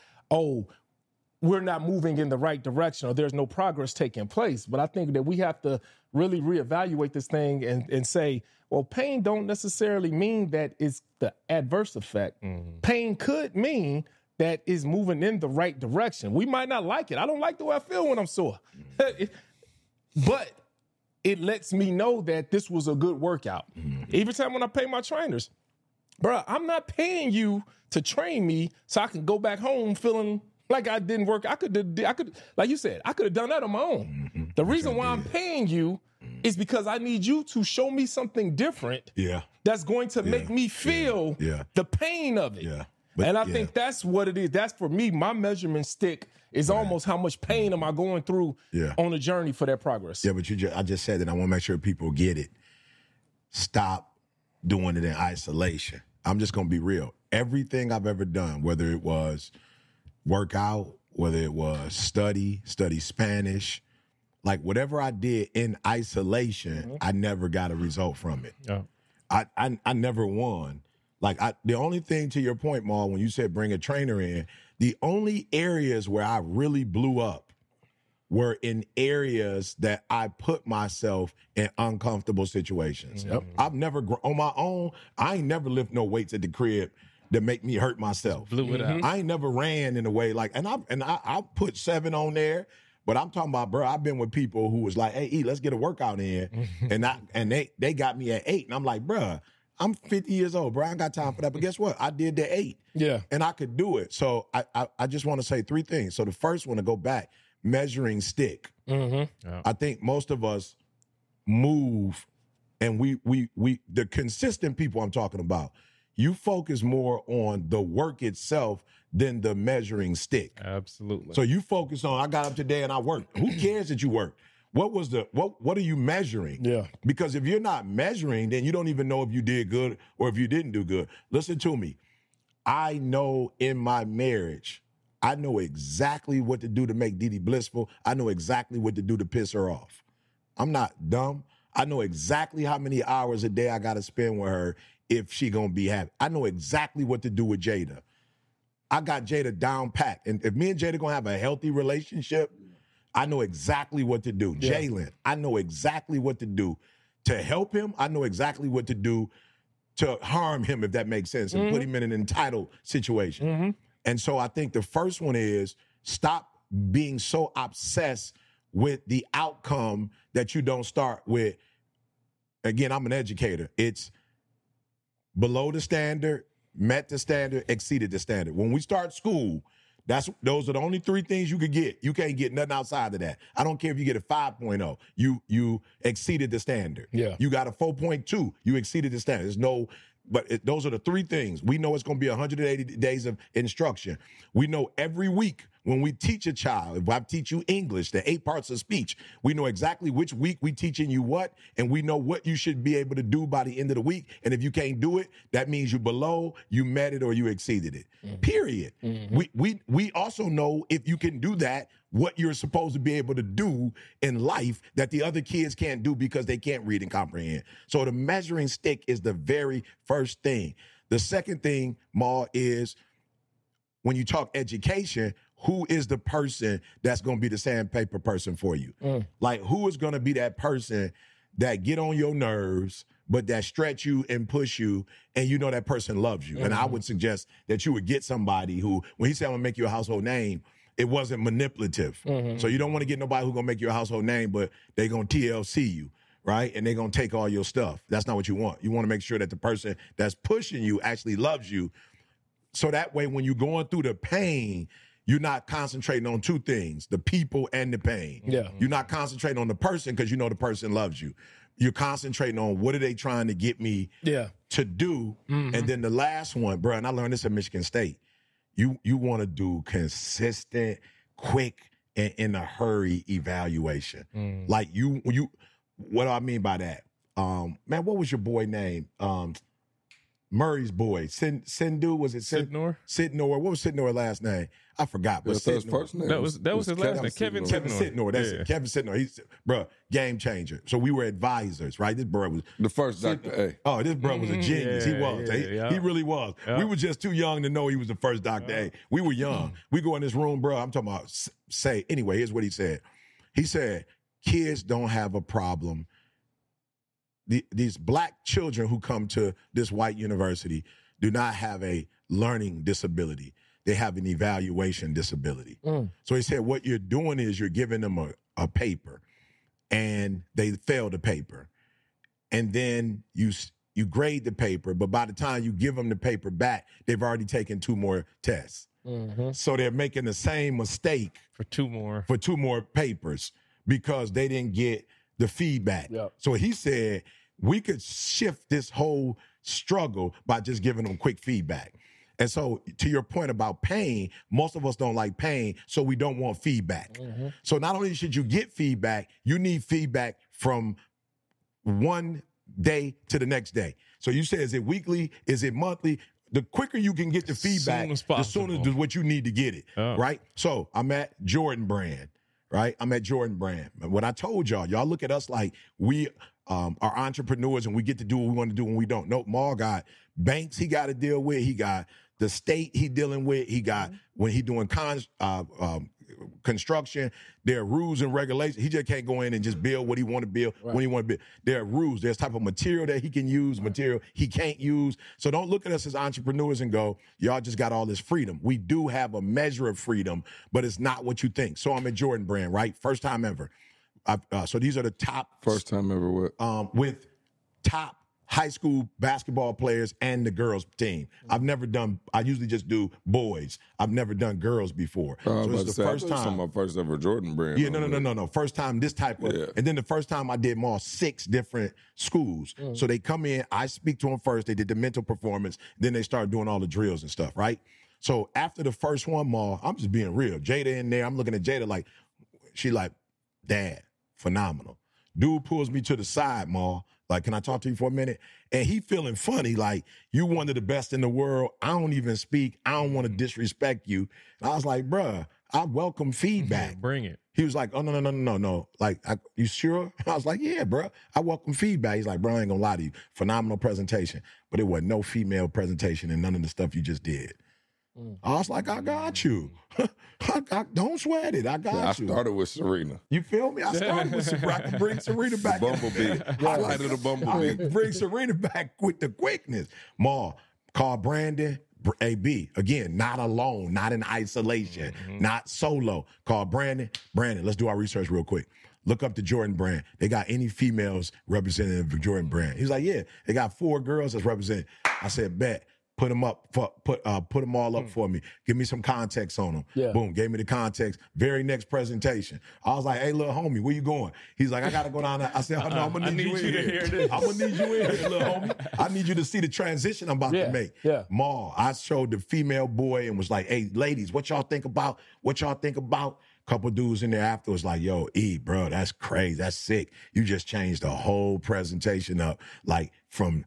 we're not moving in the right direction or there's no progress taking place. But I think that we have to really reevaluate this thing and say, well, pain don't necessarily mean that it's the adverse effect. Pain could mean that is moving in the right direction. We might not like it. I don't like the way I feel when I'm sore. But it lets me know that this was a good workout. Every time when I pay my trainers, bro, I'm not paying you to train me so I can go back home feeling like I didn't work. I could, like you said, I could have done that on my own. The reason why I'm paying you is because I need you to show me something different that's going to make me feel the pain of it. Yeah. And I think that's what it is. That's for me, my measurement stick is almost how much pain am I going through on the journey for that progress. Yeah, but I just said that. I want to make sure people get it. Stop doing it in isolation. I'm just going to be real. Everything I've ever done, whether it was work out, whether it was study Spanish, like whatever I did in isolation, I never got a result from it. Yeah. I never won. Like the only thing, to your point, Maul, when you said bring a trainer in, the only areas where I really blew up were in areas that I put myself in uncomfortable situations. Yep. I've never, on my own, I ain't never lift no weights at the crib that make me hurt myself. Blew it out. I ain't never ran in a way like, and I put 7 on there, but I'm talking about, bro, I've been with people who was like, hey, E, let's get a workout in. and they got me at 8. And I'm like, bro, I'm 50 years old, bro. I ain't got time for that. But guess what? I did the 8. Yeah. And I could do it. So I just want to say 3 things. So the first one, to go back, measuring stick. I think most of us move, and we the consistent people I'm talking about, you focus more on the work itself than the measuring stick. Absolutely. So you focus on, I got up today and I worked. Who cares that you worked? What are you measuring? Yeah. Because if you're not measuring, then you don't even know if you did good or if you didn't do good. Listen to me. I know in my marriage, I know exactly what to do to make Didi blissful. I know exactly what to do to piss her off. I'm not dumb. I know exactly how many hours a day I got to spend with her if she gonna be happy. I know exactly what to do with Jada. I got Jada down packed. And if me and Jada gonna have a healthy relationship, I know exactly what to do. Yeah. Jalen, I know exactly what to do to help him. I know exactly what to do to harm him, if that makes sense, and put him in an entitled situation. And so I think the first one is stop being so obsessed with the outcome that you don't start with. Again, I'm an educator. It's below the standard, met the standard, exceeded the standard. When we start school, those are the only 3 things you could get. You can't get nothing outside of that. I don't care if you get a 5.0. You exceeded the standard. Yeah. You got a 4.2. You exceeded the standard. There's no, those are the 3 things. We know it's going to be 180 days of instruction. We know every week when we teach a child, if I teach you English, the 8 parts of speech, we know exactly which week we teaching you what, and we know what you should be able to do by the end of the week. And if you can't do it, that means you're below, you met it, or you exceeded it. Period. We also know if you can do that, what you're supposed to be able to do in life that the other kids can't do because they can't read and comprehend. So the measuring stick is the very first thing. The second thing, Ma, is when you talk education, who is the person that's going to be the sandpaper person for you? Like, who is going to be that person that get on your nerves, but that stretch you and push you, and you know that person loves you? And I would suggest that you would get somebody who, when he said, I'm going to make you a household name, it wasn't manipulative. So you don't want to get nobody who's going to make you a household name, but they're going to TLC you, right? And they're going to take all your stuff. That's not what you want. You want to make sure that the person that's pushing you actually loves you. So that way, when you're going through the pain, you're not concentrating on 2 things, the people and the pain. Yeah. You're not concentrating on the person because you know the person loves you. You're concentrating on what are they trying to get me to do. And then the last one, bro, and I learned this at Michigan State, you want to do consistent, quick, and in a hurry evaluation. Like what do I mean by that? Man, what was your boy name? Murray's boy, Sindhu, was it Sidnor? Sidnor. What was Sidnor's last name? I forgot. But His first name That was his last name. Kevin Sidnor. That's it. Kevin Sidnor. He's, bro, game changer. So we were advisors, right? This bro was the first Dr. A. Oh, this bro was a genius. He was. He really was. We were just too young to know he was the first Dr. A. We were young. We go in this room, bro. I'm talking about anyway, here's what he said. He said, kids don't have a problem. These black children who come to this white university do not have a learning disability. They have an evaluation disability. So he said, what you're doing is you're giving them a paper, and they fail the paper. And then you grade the paper, but by the time you give them the paper back, they've already taken 2 more tests. So they're making the same mistake for 2 more. For 2 more papers. because they didn't get the feedback. Yep. So he said we could shift this whole struggle by just giving them quick feedback. And so to your point about pain, most of us don't like pain, so we don't want feedback. Mm-hmm. So not only should you get feedback, you need feedback from one day to the next day. So you say, is it weekly? Is it monthly? The quicker you can get the feedback, the sooner what you need to get it, right? So I'm at Jordan Brand, right? I'm at Jordan Brand. When I told y'all look at us like we are entrepreneurs and we get to do what we want to do when we don't. Nope, Maul got banks he got to deal with. He got the state he dealing with. He got when he doing construction, there are rules and regulations. He just can't go in and just build what he want to build when he want to build. There are rules. There's type of material that he can use, material he can't use. So don't look at us as entrepreneurs and go, y'all just got all this freedom. We do have a measure of freedom, but it's not what you think. So I'm at Jordan Brand, right? First time ever. So these are the top. First time ever what? With top high school basketball players and the girls team. I usually just do boys. I've never done girls before. So it's the first time. My first ever Jordan Brand. Yeah, no. First time this type of, and then the first time I did them all 6 different schools. So they come in, I speak to them first, they did the mental performance, then they start doing all the drills and stuff, right? So after the first one, Ma, I'm just being real. Jada in there, I'm looking at Jada like, she like, Dad, phenomenal. Dude pulls me to the side, Ma. Like, can I talk to you for a minute? And he feeling funny, like, you one of the best in the world. I don't even speak. I don't want to disrespect you. And I was like, bruh, I welcome feedback. Bring it. He was like, oh, no. Like, you sure? I was like, yeah, bruh. I welcome feedback. He's like, bro, I ain't gonna lie to you. Phenomenal presentation. But it was no female presentation and none of the stuff you just did. I was like, I got you. Don't sweat it. I got you. I started with Serena. You feel me? I started with Serena. I can bring Serena back. Bumblebee. Highlight of the Bumblebee. I can bring Serena back with the quickness. Ma, call Brandon. AB, again, not alone, not in isolation, not solo. Call Brandon. Brandon, let's do our research real quick. Look up the Jordan Brand. They got any females representing the Jordan Brand? He's like, yeah, they got 4 girls that's represented. I said, bet. Put them up, put them all up for me. Give me some context on them. Yeah. Boom, gave me the context. Very next presentation. I was like, hey, little homie, where you going? He's like, I got to go down there. I said, oh, no, I'm going to need you in here. To hear this. I'm going to need you in here, little homie. I need you to see the transition I'm about to make. Yeah. Ma, I showed the female boy and was like, hey, ladies, what y'all think about? Couple dudes in there after was like, yo, E, bro, that's crazy. That's sick. You just changed the whole presentation up, like from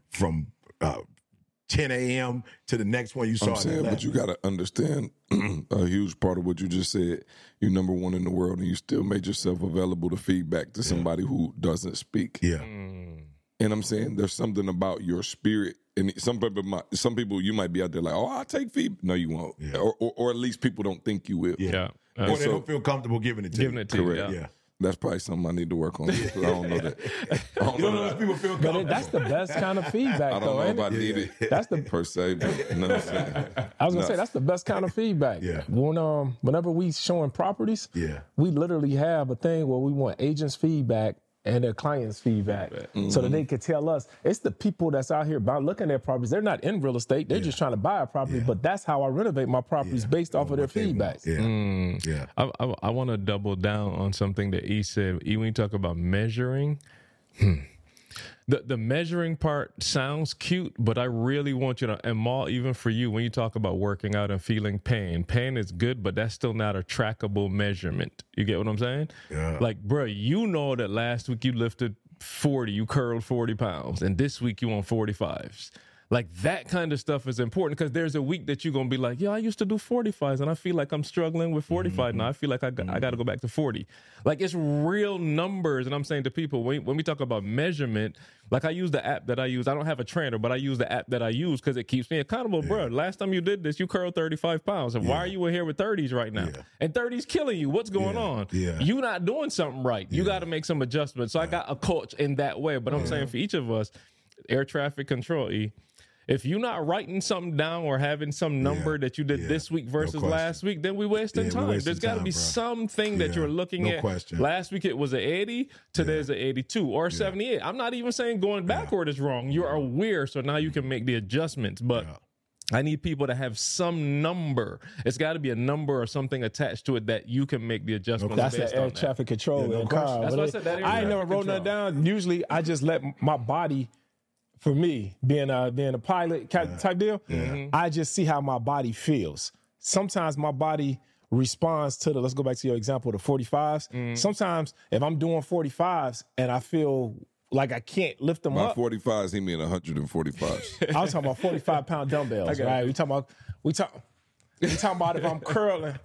10 a.m. to the next one you saw. I'm saying, but you got to understand a huge part of what you just said. You're number one in the world, and you still made yourself available to feedback to somebody who doesn't speak. Yeah. And I'm saying there's something about your spirit. And some people you might be out there like, oh, I'll take feedback. No, you won't. Yeah. Or at least people don't think you will. Yeah. Or they don't feel comfortable giving it to you. Correct. Yeah. That's probably something I need to work on. I don't know that. You don't know if people feel comfortable. But that's the best kind of feedback, I don't know if I need it. That's the per se. But, you know what I'm saying? I was gonna say that's the best kind of feedback. Yeah. Whenever we showing properties, we literally have a thing where we want agents' feedback and their clients' feedback, so that they could tell us. It's the people that's out here looking at properties. They're not in real estate. They're just trying to buy a property. But that's how I renovate my properties based off of their feedback. Yeah. I want to double down on something that E said. E, when you talk about measuring, the measuring part sounds cute, but I really want you to, and Maul, even for you, when you talk about working out and feeling pain is good, but that's still not a trackable measurement. You get what I'm saying? Yeah. Like, bro, you know that last week you lifted 40, you curled 40 pounds, and this week you on 45s. Like, that kind of stuff is important because there's a week that you're going to be like, yeah, I used to do 45s and I feel like I'm struggling with 45 now. I feel like I got to go back to 40. Like, it's real numbers. And I'm saying to people, when we talk about measurement, like I use the app that I use. I don't have a trainer, but I use the app that I use because it keeps me accountable. Bro, last time you did this, you curled 35 pounds. And why are you in here with 30s right now? And 30's killing you. What's going on? You're not doing something right. You got to make some adjustments. So I got a coach in that way. But I'm saying for each of us, air traffic control, E, if you're not writing something down or having some number that you did this week versus last week, then we're wasting time. There's got to be something that you're looking at. Question. Last week it was an 80, today's an 82 or 78. I'm not even saying going backward is wrong. You're aware, so now you can make the adjustments. But I need people to have some number. It's got to be a number or something attached to it that you can make the adjustments That's based the air on traffic control in the car. That's what I said. I ain't never wrote nothing down. Usually, I just let my body, for me, being a pilot type deal, I just see how my body feels. Sometimes my body responds to let's go back to your example, the 45s. Sometimes if I'm doing 45s and I feel like I can't lift them up. By 45s, he mean 145s. I was talking about 45-pound dumbbells, right? We talking about if I'm curling.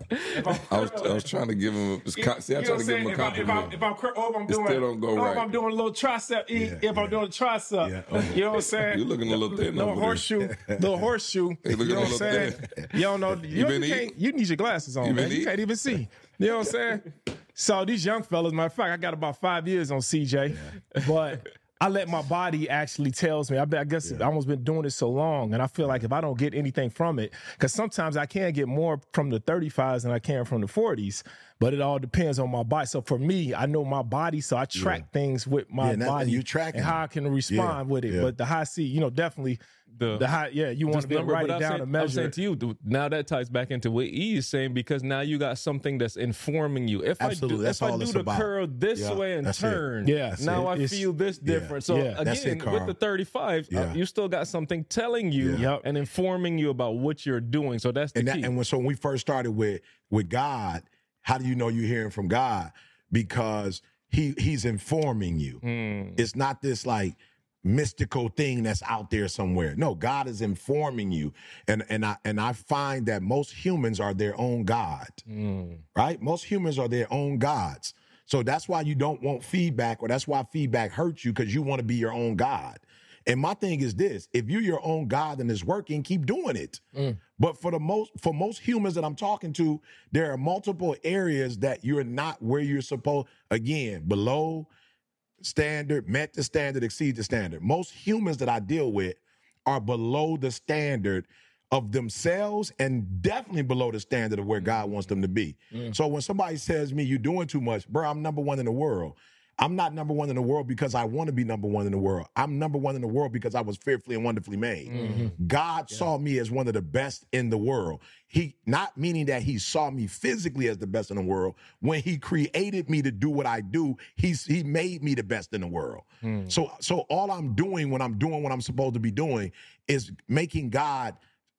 I was trying to give him a compliment. If I'm doing, still don't go right. If I'm doing a little tricep, if I'm doing a tricep, you know what I'm saying? You're looking a little thin. Little horseshoe. You know what I'm saying? You don't know. You need your glasses on, man. You can't even see. You know what I'm saying? So these young fellas, matter of fact, I got about 5 years on CJ, but I let my body actually tells me. I guess I've almost been doing it so long, and I feel like if I don't get anything from it, because sometimes I can get more from the 35s than I can from the 40s, but it all depends on my body. So for me, I know my body, so I track things with my body and how I can respond with it. But the high C, definitely the high, you want to be able to write it down and measure. I'm saying to you, now that ties back into what E is saying, because now you got something that's informing you. If I do the curl this way and turn, now I feel this different. So again, with the 35, you still got something telling you and informing you about what you're doing. So that's the key. And when we first started with God, how do you know you're hearing from God? Because he's informing you. It's not this like mystical thing that's out there somewhere. No, God is informing you. And I find that most humans are their own God. Right? Most humans are their own gods. So that's why you don't want feedback, or that's why feedback hurts you, because you want to be your own God. And my thing is this: if you're your own God and it's working, keep doing it. But for most humans that I'm talking to, there are multiple areas that you're not where you're supposed. Again, below standard, met the standard, exceed the standard. Most humans that I deal with are below the standard of themselves, and definitely below the standard of where God wants them to be. So when somebody says to me, "You're doing too much," bro, I'm number one in the world. I'm not number one in the world because I want to be number one in the world. I'm number one in the world because I was fearfully and wonderfully made. God saw me as one of the best in the world. He, not meaning that he saw me physically as the best in the world. When he created me to do what I do, he made me the best in the world. So all I'm doing when I'm doing what I'm supposed to be doing is making God's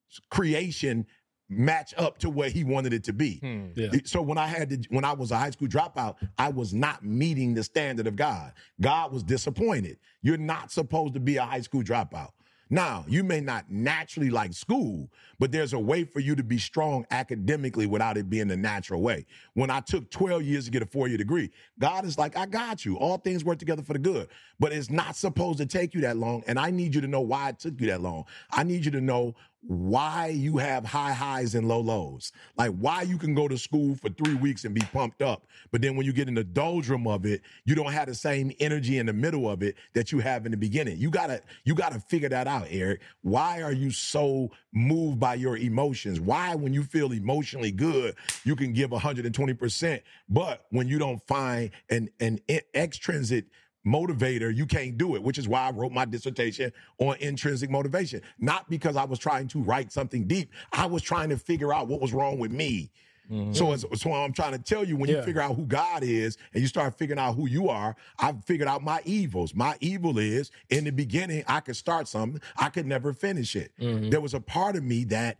creation match up to where he wanted it to be. So when I was a high school dropout, I was not meeting the standard of God. God was disappointed. You're not supposed to be a high school dropout. Now, you may not naturally like school, but there's a way for you to be strong academically without it being the natural way. When I took 12 years to get a 4-year degree, God is like, I got you. All things work together for the good. But it's not supposed to take you that long, and I need you to know why it took you that long. I need you to know why you have high highs and low lows. Like why you can go to school for 3 weeks and be pumped up, but then when you get in the doldrum of it, you don't have the same energy in the middle of it that you have in the beginning. You gotta figure that out, Eric. Why are you so moved by your emotions? Why, when you feel emotionally good, you can give 120%, but when you don't find an extrinsic motivator, you can't do it, which is why I wrote my dissertation on intrinsic motivation. Not because I was trying to write something deep. I was trying to figure out what was wrong with me. So I'm trying to tell you, when you figure out who God is and you start figuring out who you are, I've figured out my evils. My evil is, in the beginning, I could start something, I could never finish it. There was a part of me that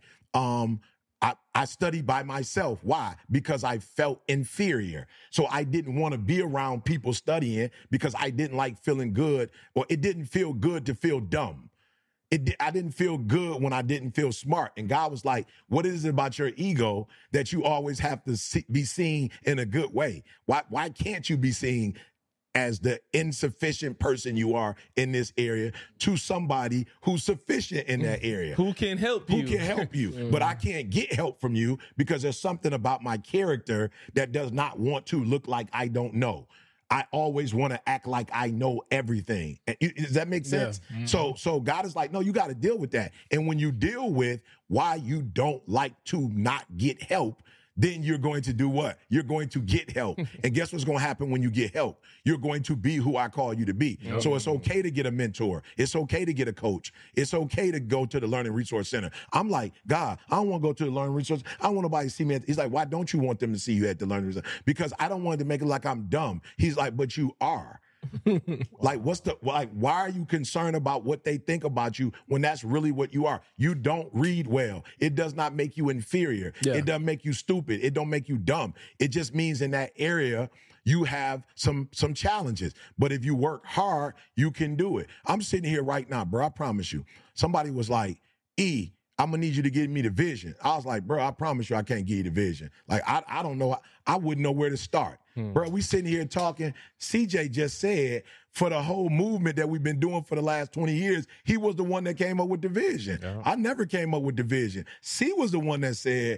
I studied by myself. Why? Because I felt inferior. So I didn't want to be around people studying because I didn't like feeling good, or it didn't feel good to feel dumb. I didn't feel good when I didn't feel smart. And God was like, what is it about your ego that you always have to be seen in a good way? Why can't you be seen as the insufficient person you are in this area to somebody who's sufficient in that area? Who can help you? Who can help you? But I can't get help from you because there's something about my character that does not want to look like I don't know. I always want to act like I know everything. Does that make sense? So God is like, no, you got to deal with that. And when you deal with why you don't like to not get help, then you're going to do what? You're going to get help. And guess what's going to happen when you get help? You're going to be who I call you to be. So it's okay to get a mentor. It's okay to get a coach. It's okay to go to the Learning Resource Center. I'm like, God, I don't want to go to the Learning Resource. I don't want nobody to see me. He's like, why don't you want them to see you at the Learning Resource? Because I don't want to make it like I'm dumb. He's like, but you are. Like, why are you concerned about what they think about you when that's really what you are? You don't read well. It does not make you inferior. Yeah. It doesn't make you stupid. It don't make you dumb. It just means in that area you have some challenges. But if you work hard, you can do it. I'm sitting here right now, bro. I promise you. Somebody was like, I'm gonna need you to give me the vision. I was like, bro, I promise you I can't give you the vision. Like, I don't know. I wouldn't know where to start. Bro, we sitting here talking. CJ just said for the whole movement that we've been doing for the last 20 years, he was the one that came up with the vision. Yeah. I never came up with the vision. C was the one that said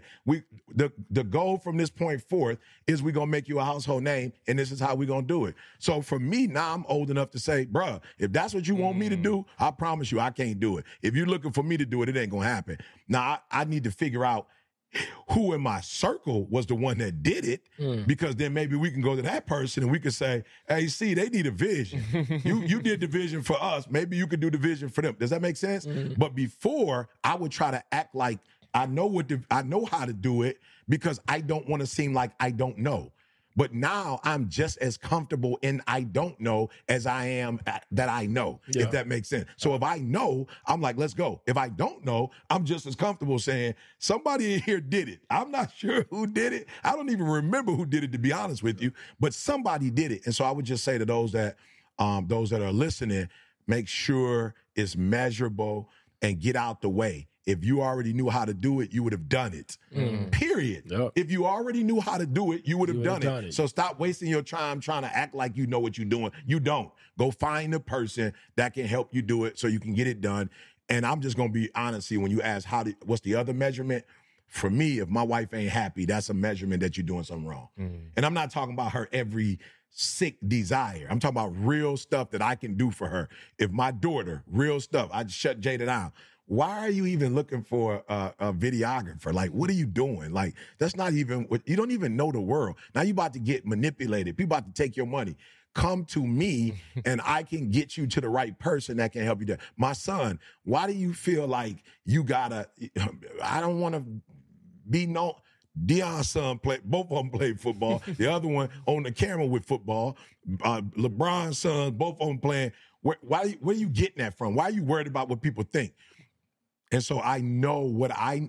the goal from this point forth is we're going to make you a household name, and this is how we're going to do it. So for me, now I'm old enough to say, bro, if that's what you want me to do, I promise you I can't do it. If you're looking for me to do it, it ain't going to happen. Now, I need to figure out who in my circle was the one that did it, because then maybe we can go to that person and we could say, hey, see, they need a vision. You did the vision for us. Maybe you could do the vision for them. Does that make sense? But before, I would try to act like I know how to do it, because I don't want to seem like I don't know. But now I'm just as comfortable in I don't know as I am that I know, if that makes sense. So if I know, I'm like, let's go. If I don't know, I'm just as comfortable saying, somebody in here did it. I'm not sure who did it. I don't even remember who did it, to be honest with you, but somebody did it. And so I would just say to those that are listening, make sure it's measurable and get out the way. If you already knew how to do it, you would have done it. Period. Yep. If you already knew how to do it, you would have done it. So stop wasting your time trying to act like you know what you're doing. You don't. Go find a person that can help you do it so you can get it done. And I'm just going to be honest here, when you ask what's the other measurement? For me, if my wife ain't happy, that's a measurement that you're doing something wrong. And I'm not talking about her every sick desire. I'm talking about real stuff that I can do for her. If my daughter, real stuff, I shut Jada down. Why are you even looking for a videographer? Like, what are you doing? Like, that's not even, you don't even know the world. Now you about to get manipulated. People about to take your money. Come to me and I can get you to the right person that can help you there. My son, why do you feel like you gotta, I don't want to be known. Deion's son both of them played football. The other one on the camera with football. LeBron's son, both of them playing. Where are you getting that from? Why are you worried about what people think? And so I know what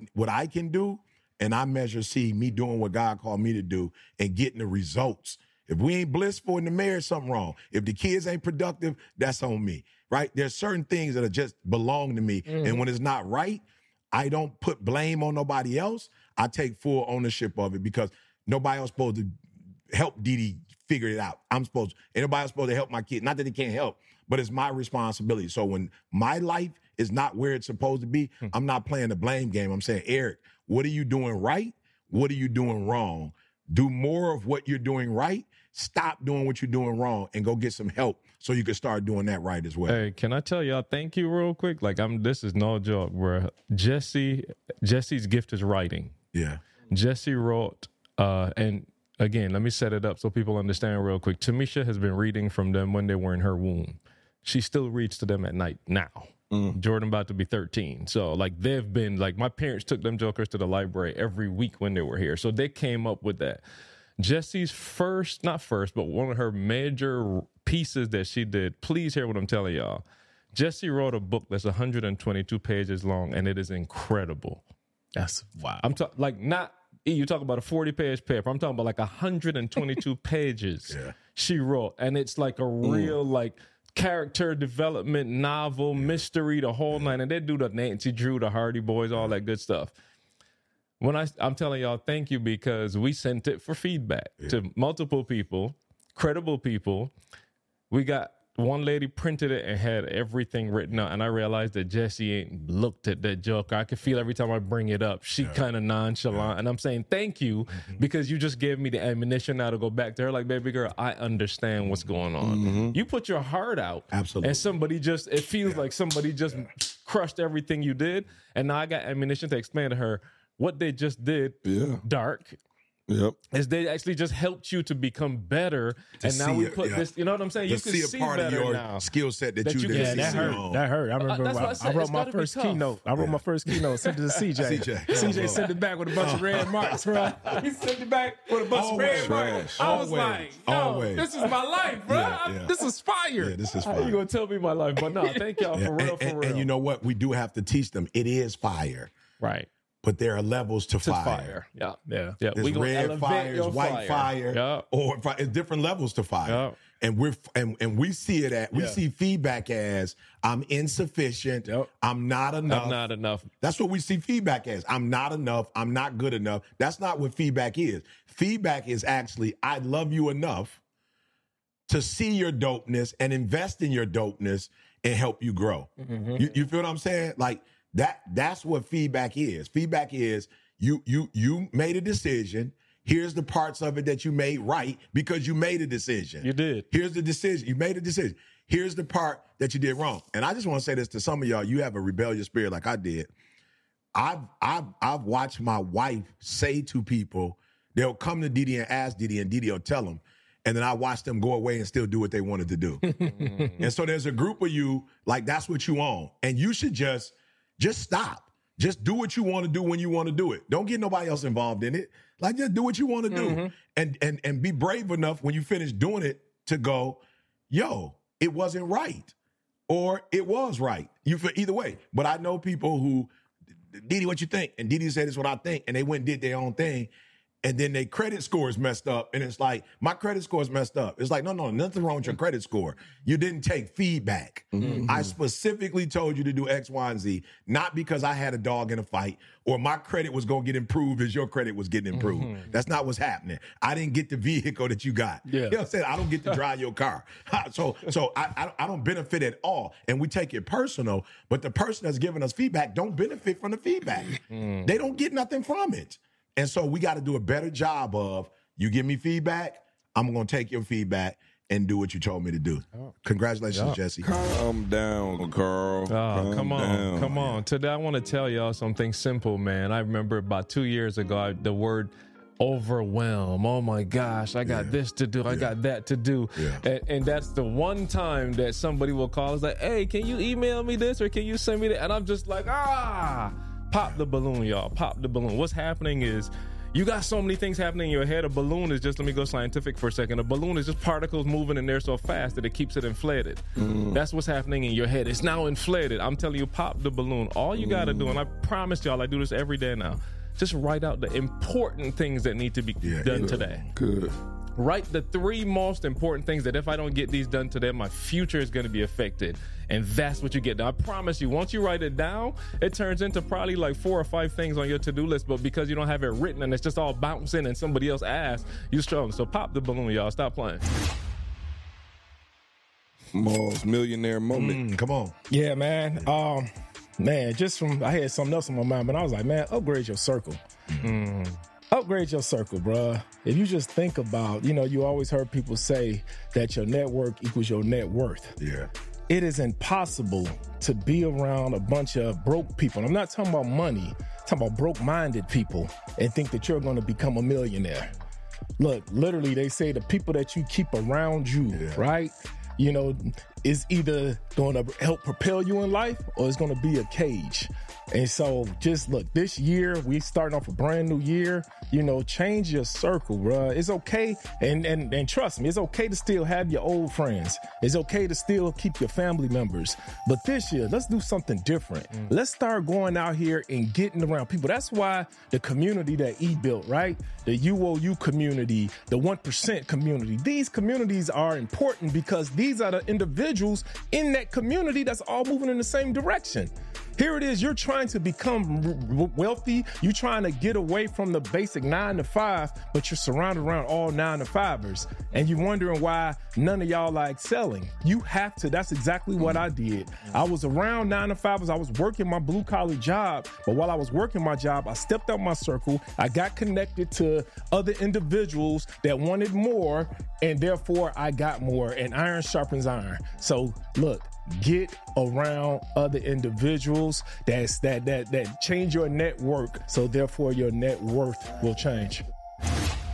I can do, and I measure me doing what God called me to do and getting the results. If we ain't blissful in the marriage, something wrong. If the kids ain't productive, that's on me, right? There's certain things that are just belong to me. And when it's not right, I don't put blame on nobody else. I take full ownership of it, because nobody else supposed to help Didi figure it out. Ain't nobody else supposed to help my kid. Not that they can't help, but it's my responsibility. So when my life is not where it's supposed to be, I'm not playing the blame game. I'm saying, Eric, what are you doing right? What are you doing wrong? Do more of what you're doing right. Stop doing what you're doing wrong and go get some help so you can start doing that right as well. Hey, can I tell y'all thank you real quick? Like, this is no joke, bro. Jesse's gift is writing. Yeah. Jesse wrote, and again, let me set it up so people understand real quick. Tamisha has been reading from them when they were in her womb. She still reads to them at night now. Jordan about to be 13. So, like, they've been, like, my parents took them jokers to the library every week when they were here. So they came up with that. Jesse's but one of her major pieces that she did, please hear what I'm telling y'all. Jesse wrote a book that's 122 pages long, and it is incredible. That's wow. You talk about a 40-page paper. I'm talking about like 122 pages she wrote. And it's like a real, like, character development novel, mystery, the whole nine. And they do the Nancy Drew, the Hardy Boys, all that good stuff. When I'm telling y'all thank you, because we sent it for feedback to multiple people, credible people. We got one lady printed it and had everything written out, and I realized that Jesse ain't looked at that joker. I could feel every time I bring it up, she kind of nonchalant, and I'm saying thank you because you just gave me the ammunition now to go back to her like, baby girl, I understand what's going on. You put your heart out, absolutely, and somebody just, it feels like somebody just crushed everything you did, and now I got ammunition to explain to her what they just did, dark, Yep. Is they actually just helped you to become better, and now we put this. You know what I'm saying? You can see a part better of your now. skill set that you didn't Yeah, see. that hurt. I remember I wrote my first keynote. Sent it to CJ. CJ sent it back with a bunch of red marks, bro. He sent it back with a bunch of red marks. I was like, yo, this is my life, bro. This is fire. Yeah, this is How fire. you gonna tell me my life? But no, thank y'all for real. And you know what? We do have to teach them. It is fire. Right. But there are levels to fire. Yeah. There's We gonna red elevate fire, your white fire, or it's different levels to fire. Yeah. And we see it we see feedback as I'm insufficient. I'm not enough. I'm not enough. That's what we see feedback as. I'm not enough. I'm not good enough. That's not what feedback is. Feedback is actually I love you enough to see your dopeness and invest in your dopeness and help you grow. Mm-hmm. You feel what I'm saying? Like that's what feedback is. Feedback is you made a decision. Here's the parts of it that you made right because you made a decision. You did. Here's the decision. You made a decision. Here's the part that you did wrong. And I just want to say this to some of y'all. You have a rebellious spirit like I did. I've watched my wife say to people, they'll come to Didi and ask Didi, and Didi will tell them. And then I watch them go away and still do what they wanted to do. And so there's a group of you, like that's what you own. And you should just stop. Just do what you want to do when you want to do it. Don't get nobody else involved in it. Like just do what you want to do. And be brave enough when you finish doing it to go, yo, it wasn't right. Or it was right. You feel either way. But I know people who, Didi, what you think? And Didi said, it's what I think. And they went and did their own thing. And then their credit score is messed up. And it's like, my credit score is messed up. It's like, no, nothing wrong with your credit score. You didn't take feedback. Mm-hmm. I specifically told you to do X, Y, and Z, not because I had a dog in a fight or my credit was going to get improved as your credit was getting improved. Mm-hmm. That's not what's happening. I didn't get the vehicle that you got. Yeah. You know what I'm saying? I don't get to drive your car. So I don't benefit at all. And we take it personal, but the person that's giving us feedback don't benefit from the feedback. They don't get nothing from it. And so we got to do a better job of, you give me feedback, I'm going to take your feedback and do what you told me to do. Congratulations, Jesse. Calm down, Carl. Come on. Today I want to tell y'all something simple, man. I remember about 2 years ago, the word overwhelm. Oh my gosh, I got this to do. I got that to do. Yeah. And that's the one time that somebody will call. It's like, hey, can you email me this or can you send me that? And I'm just like, pop the balloon, y'all. Pop the balloon. What's happening is you got so many things happening in your head. A balloon is just, let me go scientific for a second. A balloon is just particles moving in there so fast that it keeps it inflated. That's what's happening in your head. It's now inflated. I'm telling you, pop the balloon. All you got to do, and I promise y'all, I do this every day now, just write out the important things that need to be done today. Good. Write the 3 most important things that if I don't get these done today, my future is going to be affected. And that's what you get done. I promise you, once you write it down, it turns into probably like 4 or 5 things on your to-do list. But because you don't have it written and it's just all bouncing and somebody else asks, you struggle. So pop the balloon, y'all. Stop playing. Maul's millionaire moment. Come on. Yeah, man. Man, I had something else on my mind, but I was like, man, upgrade your circle. Upgrade your circle, bruh. If you just think about, you always heard people say that your network equals your net worth. Yeah. It is impossible to be around a bunch of broke people. And I'm not talking about money. I'm talking about broke-minded people and think that you're going to become a millionaire. Look, literally, they say the people that you keep around you, right, is either going to help propel you in life or it's going to be a cage. And so just look, this year, we starting off a brand new year, change your circle, bro. It's okay. And trust me, it's okay to still have your old friends. It's okay to still keep your family members. But this year, let's do something different. Let's start going out here and getting around people. That's why the community that E built, right? The UOU community, the 1% community. These communities are important because these are the individuals in that community that's all moving in the same direction. Here it is, you're trying to become wealthy, you're trying to get away from the basic 9 to 5, but you're surrounded around all 9 to 5ers, and you're wondering why none of y'all are excelling. You have to, that's exactly what I did. I was around 9 to 5ers, I was working my blue collar job, but while I was working my job, I stepped out my circle, I got connected to other individuals that wanted more, and therefore I got more, and iron sharpens iron. So look, get around other individuals that change your network, so therefore your net worth will change.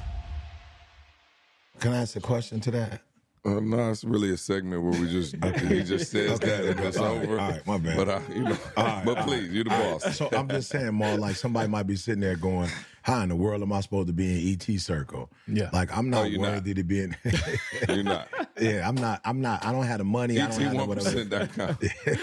Can I ask a question to that? No, it's really a segment where we just he just says that and it's over. All right, my bad. But but please, you're the boss. So I'm just saying, more like somebody might be sitting there going, "How in the world am I supposed to be in ET circle?" Yeah, like I'm not worthy to be in. You're not. Yeah, I'm not. I don't have the money. I don't have ET1%.com.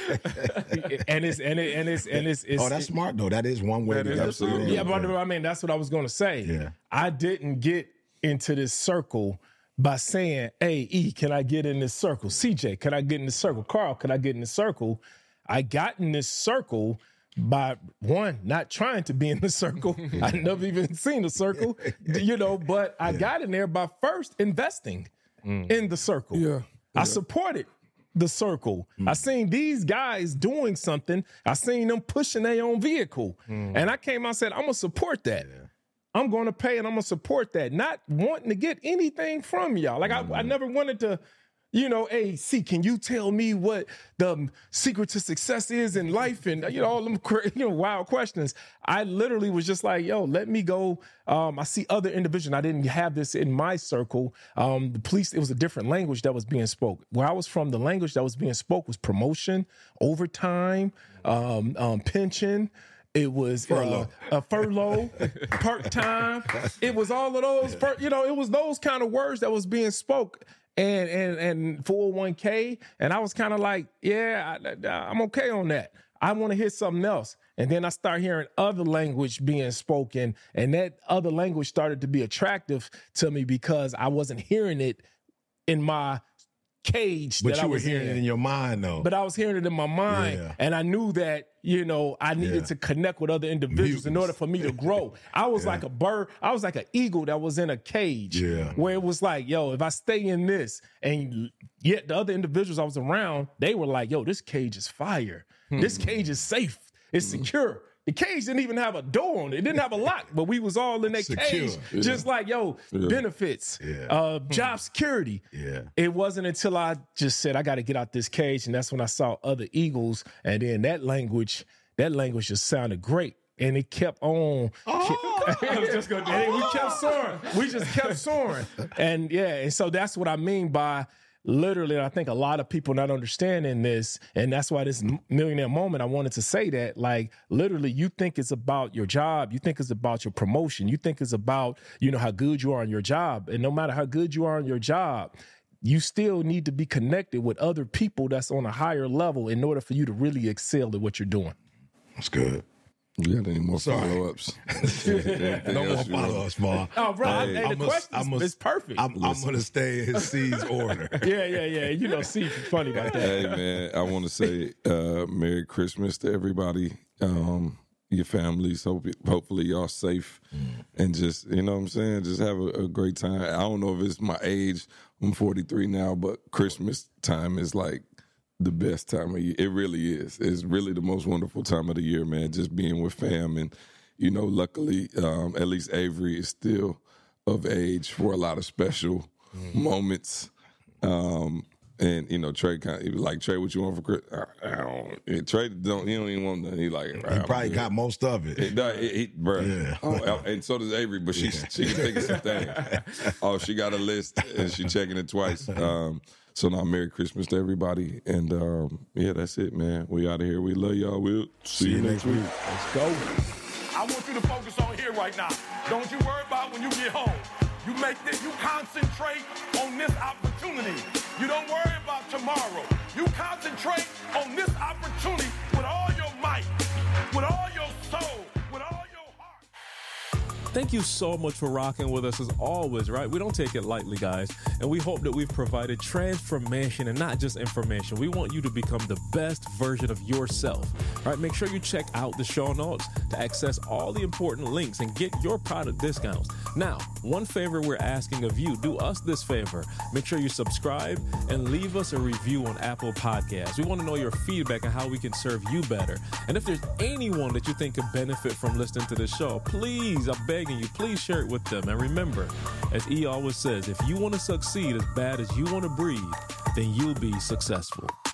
and it's. Oh, that's smart though. That is one way. To absolutely. Yeah, but I mean, that's what I was going to say. Yeah, I didn't get into this circle by saying, "Hey, E, can I get in this circle? CJ, can I get in this circle? Carl, can I get in this circle?" I got in this circle by, one, not trying to be in the circle. I never even seen a circle, but I got in there by first investing in the circle. Yeah. I supported the circle. I seen these guys doing something. I seen them pushing their own vehicle. And I came out and said, I'm going to support that. Yeah. I'm going to pay and I'm going to support that. Not wanting to get anything from y'all. Like I never wanted to, hey, C, can you tell me what the secret to success is in life? And, all them, wild questions. I literally was just like, yo, let me go. I see other individuals. I didn't have this in my circle. The police, it was a different language that was being spoke. Where I was from, the language that was being spoke was promotion, overtime, pension. It was a furlough, part-time. It was all of those, it was those kind of words that was being spoke. And 401k. And I was kind of like, yeah, I'm okay on that. I want to hear something else. And then I start hearing other language being spoken. And that other language started to be attractive to me because I wasn't hearing it in my cage. But you were hearing it in your mind, though. But I was hearing it in my mind, and I knew that I needed to connect with other individuals in order for me to grow. I was like a bird. I was like an eagle that was in a cage, where it was like, yo, if I stay in this, and yet the other individuals I was around, they were like, yo, this cage is fire. This cage is safe. It's secure. The cage didn't even have a door on it. It didn't have a lock, but we was all in that cage, just like, benefits, job security. Yeah. It wasn't until I just said, I got to get out this cage, and that's when I saw other eagles, and then that language just sounded great. And it kept on. I was just gonna we kept soaring. We just kept soaring. And so that's what I mean by literally, I think a lot of people not understanding this, and that's why this millionaire moment, I wanted to say that, like, literally, you think it's about your job, you think it's about your promotion, you think it's about, how good you are on your job, and no matter how good you are on your job, you still need to be connected with other people that's on a higher level in order for you to really excel at what you're doing. That's good. You got any more follow-ups? No more follow-ups, Ma. Oh, bro, the question is perfect. I'm going to stay in his C's order. Yeah. C, funny about that. Hey, man, I want to say Merry Christmas to everybody, your families. Hopefully y'all safe. And just, you know what I'm saying, just have a great time. I don't know if it's my age. I'm 43 now, but Christmas time is like the best time of year. It really is. It's really the most wonderful time of the year, man, just being with fam. And, luckily, at least Avery is still of age for a lot of special moments. And, Trey he was like, Trey, what you want for Christmas? Trey he don't even want nothing. He like, he probably got most of it. Bro. Yeah. And so does Avery, but she can think of some things. Oh, she got a list and she checking it twice. So now, Merry Christmas to everybody. And, that's it, man. We out of here. We love y'all. We'll see you next week. Let's go. I want you to focus on here right now. Don't you worry about when you get home. You concentrate on this opportunity. You don't worry about tomorrow. You concentrate on this opportunity with all your might, with all your soul, with all your heart. Thank you so much for rocking with us as always, right? We don't take it lightly, guys. And we hope that we've provided transformation and not just information. We want you to become the best version of yourself, right? Make sure you check out the show notes to access all the important links and get your product discounts. Now, one favor we're asking of you, do us this favor. Make sure you subscribe and leave us a review on Apple Podcasts. We want to know your feedback and how we can serve you better. And if there's anyone that you think could benefit from listening to this show, please, I'm begging you, please share it with them. And remember, as E always says, if you want to succeed as bad as you want to breathe, then you'll be successful.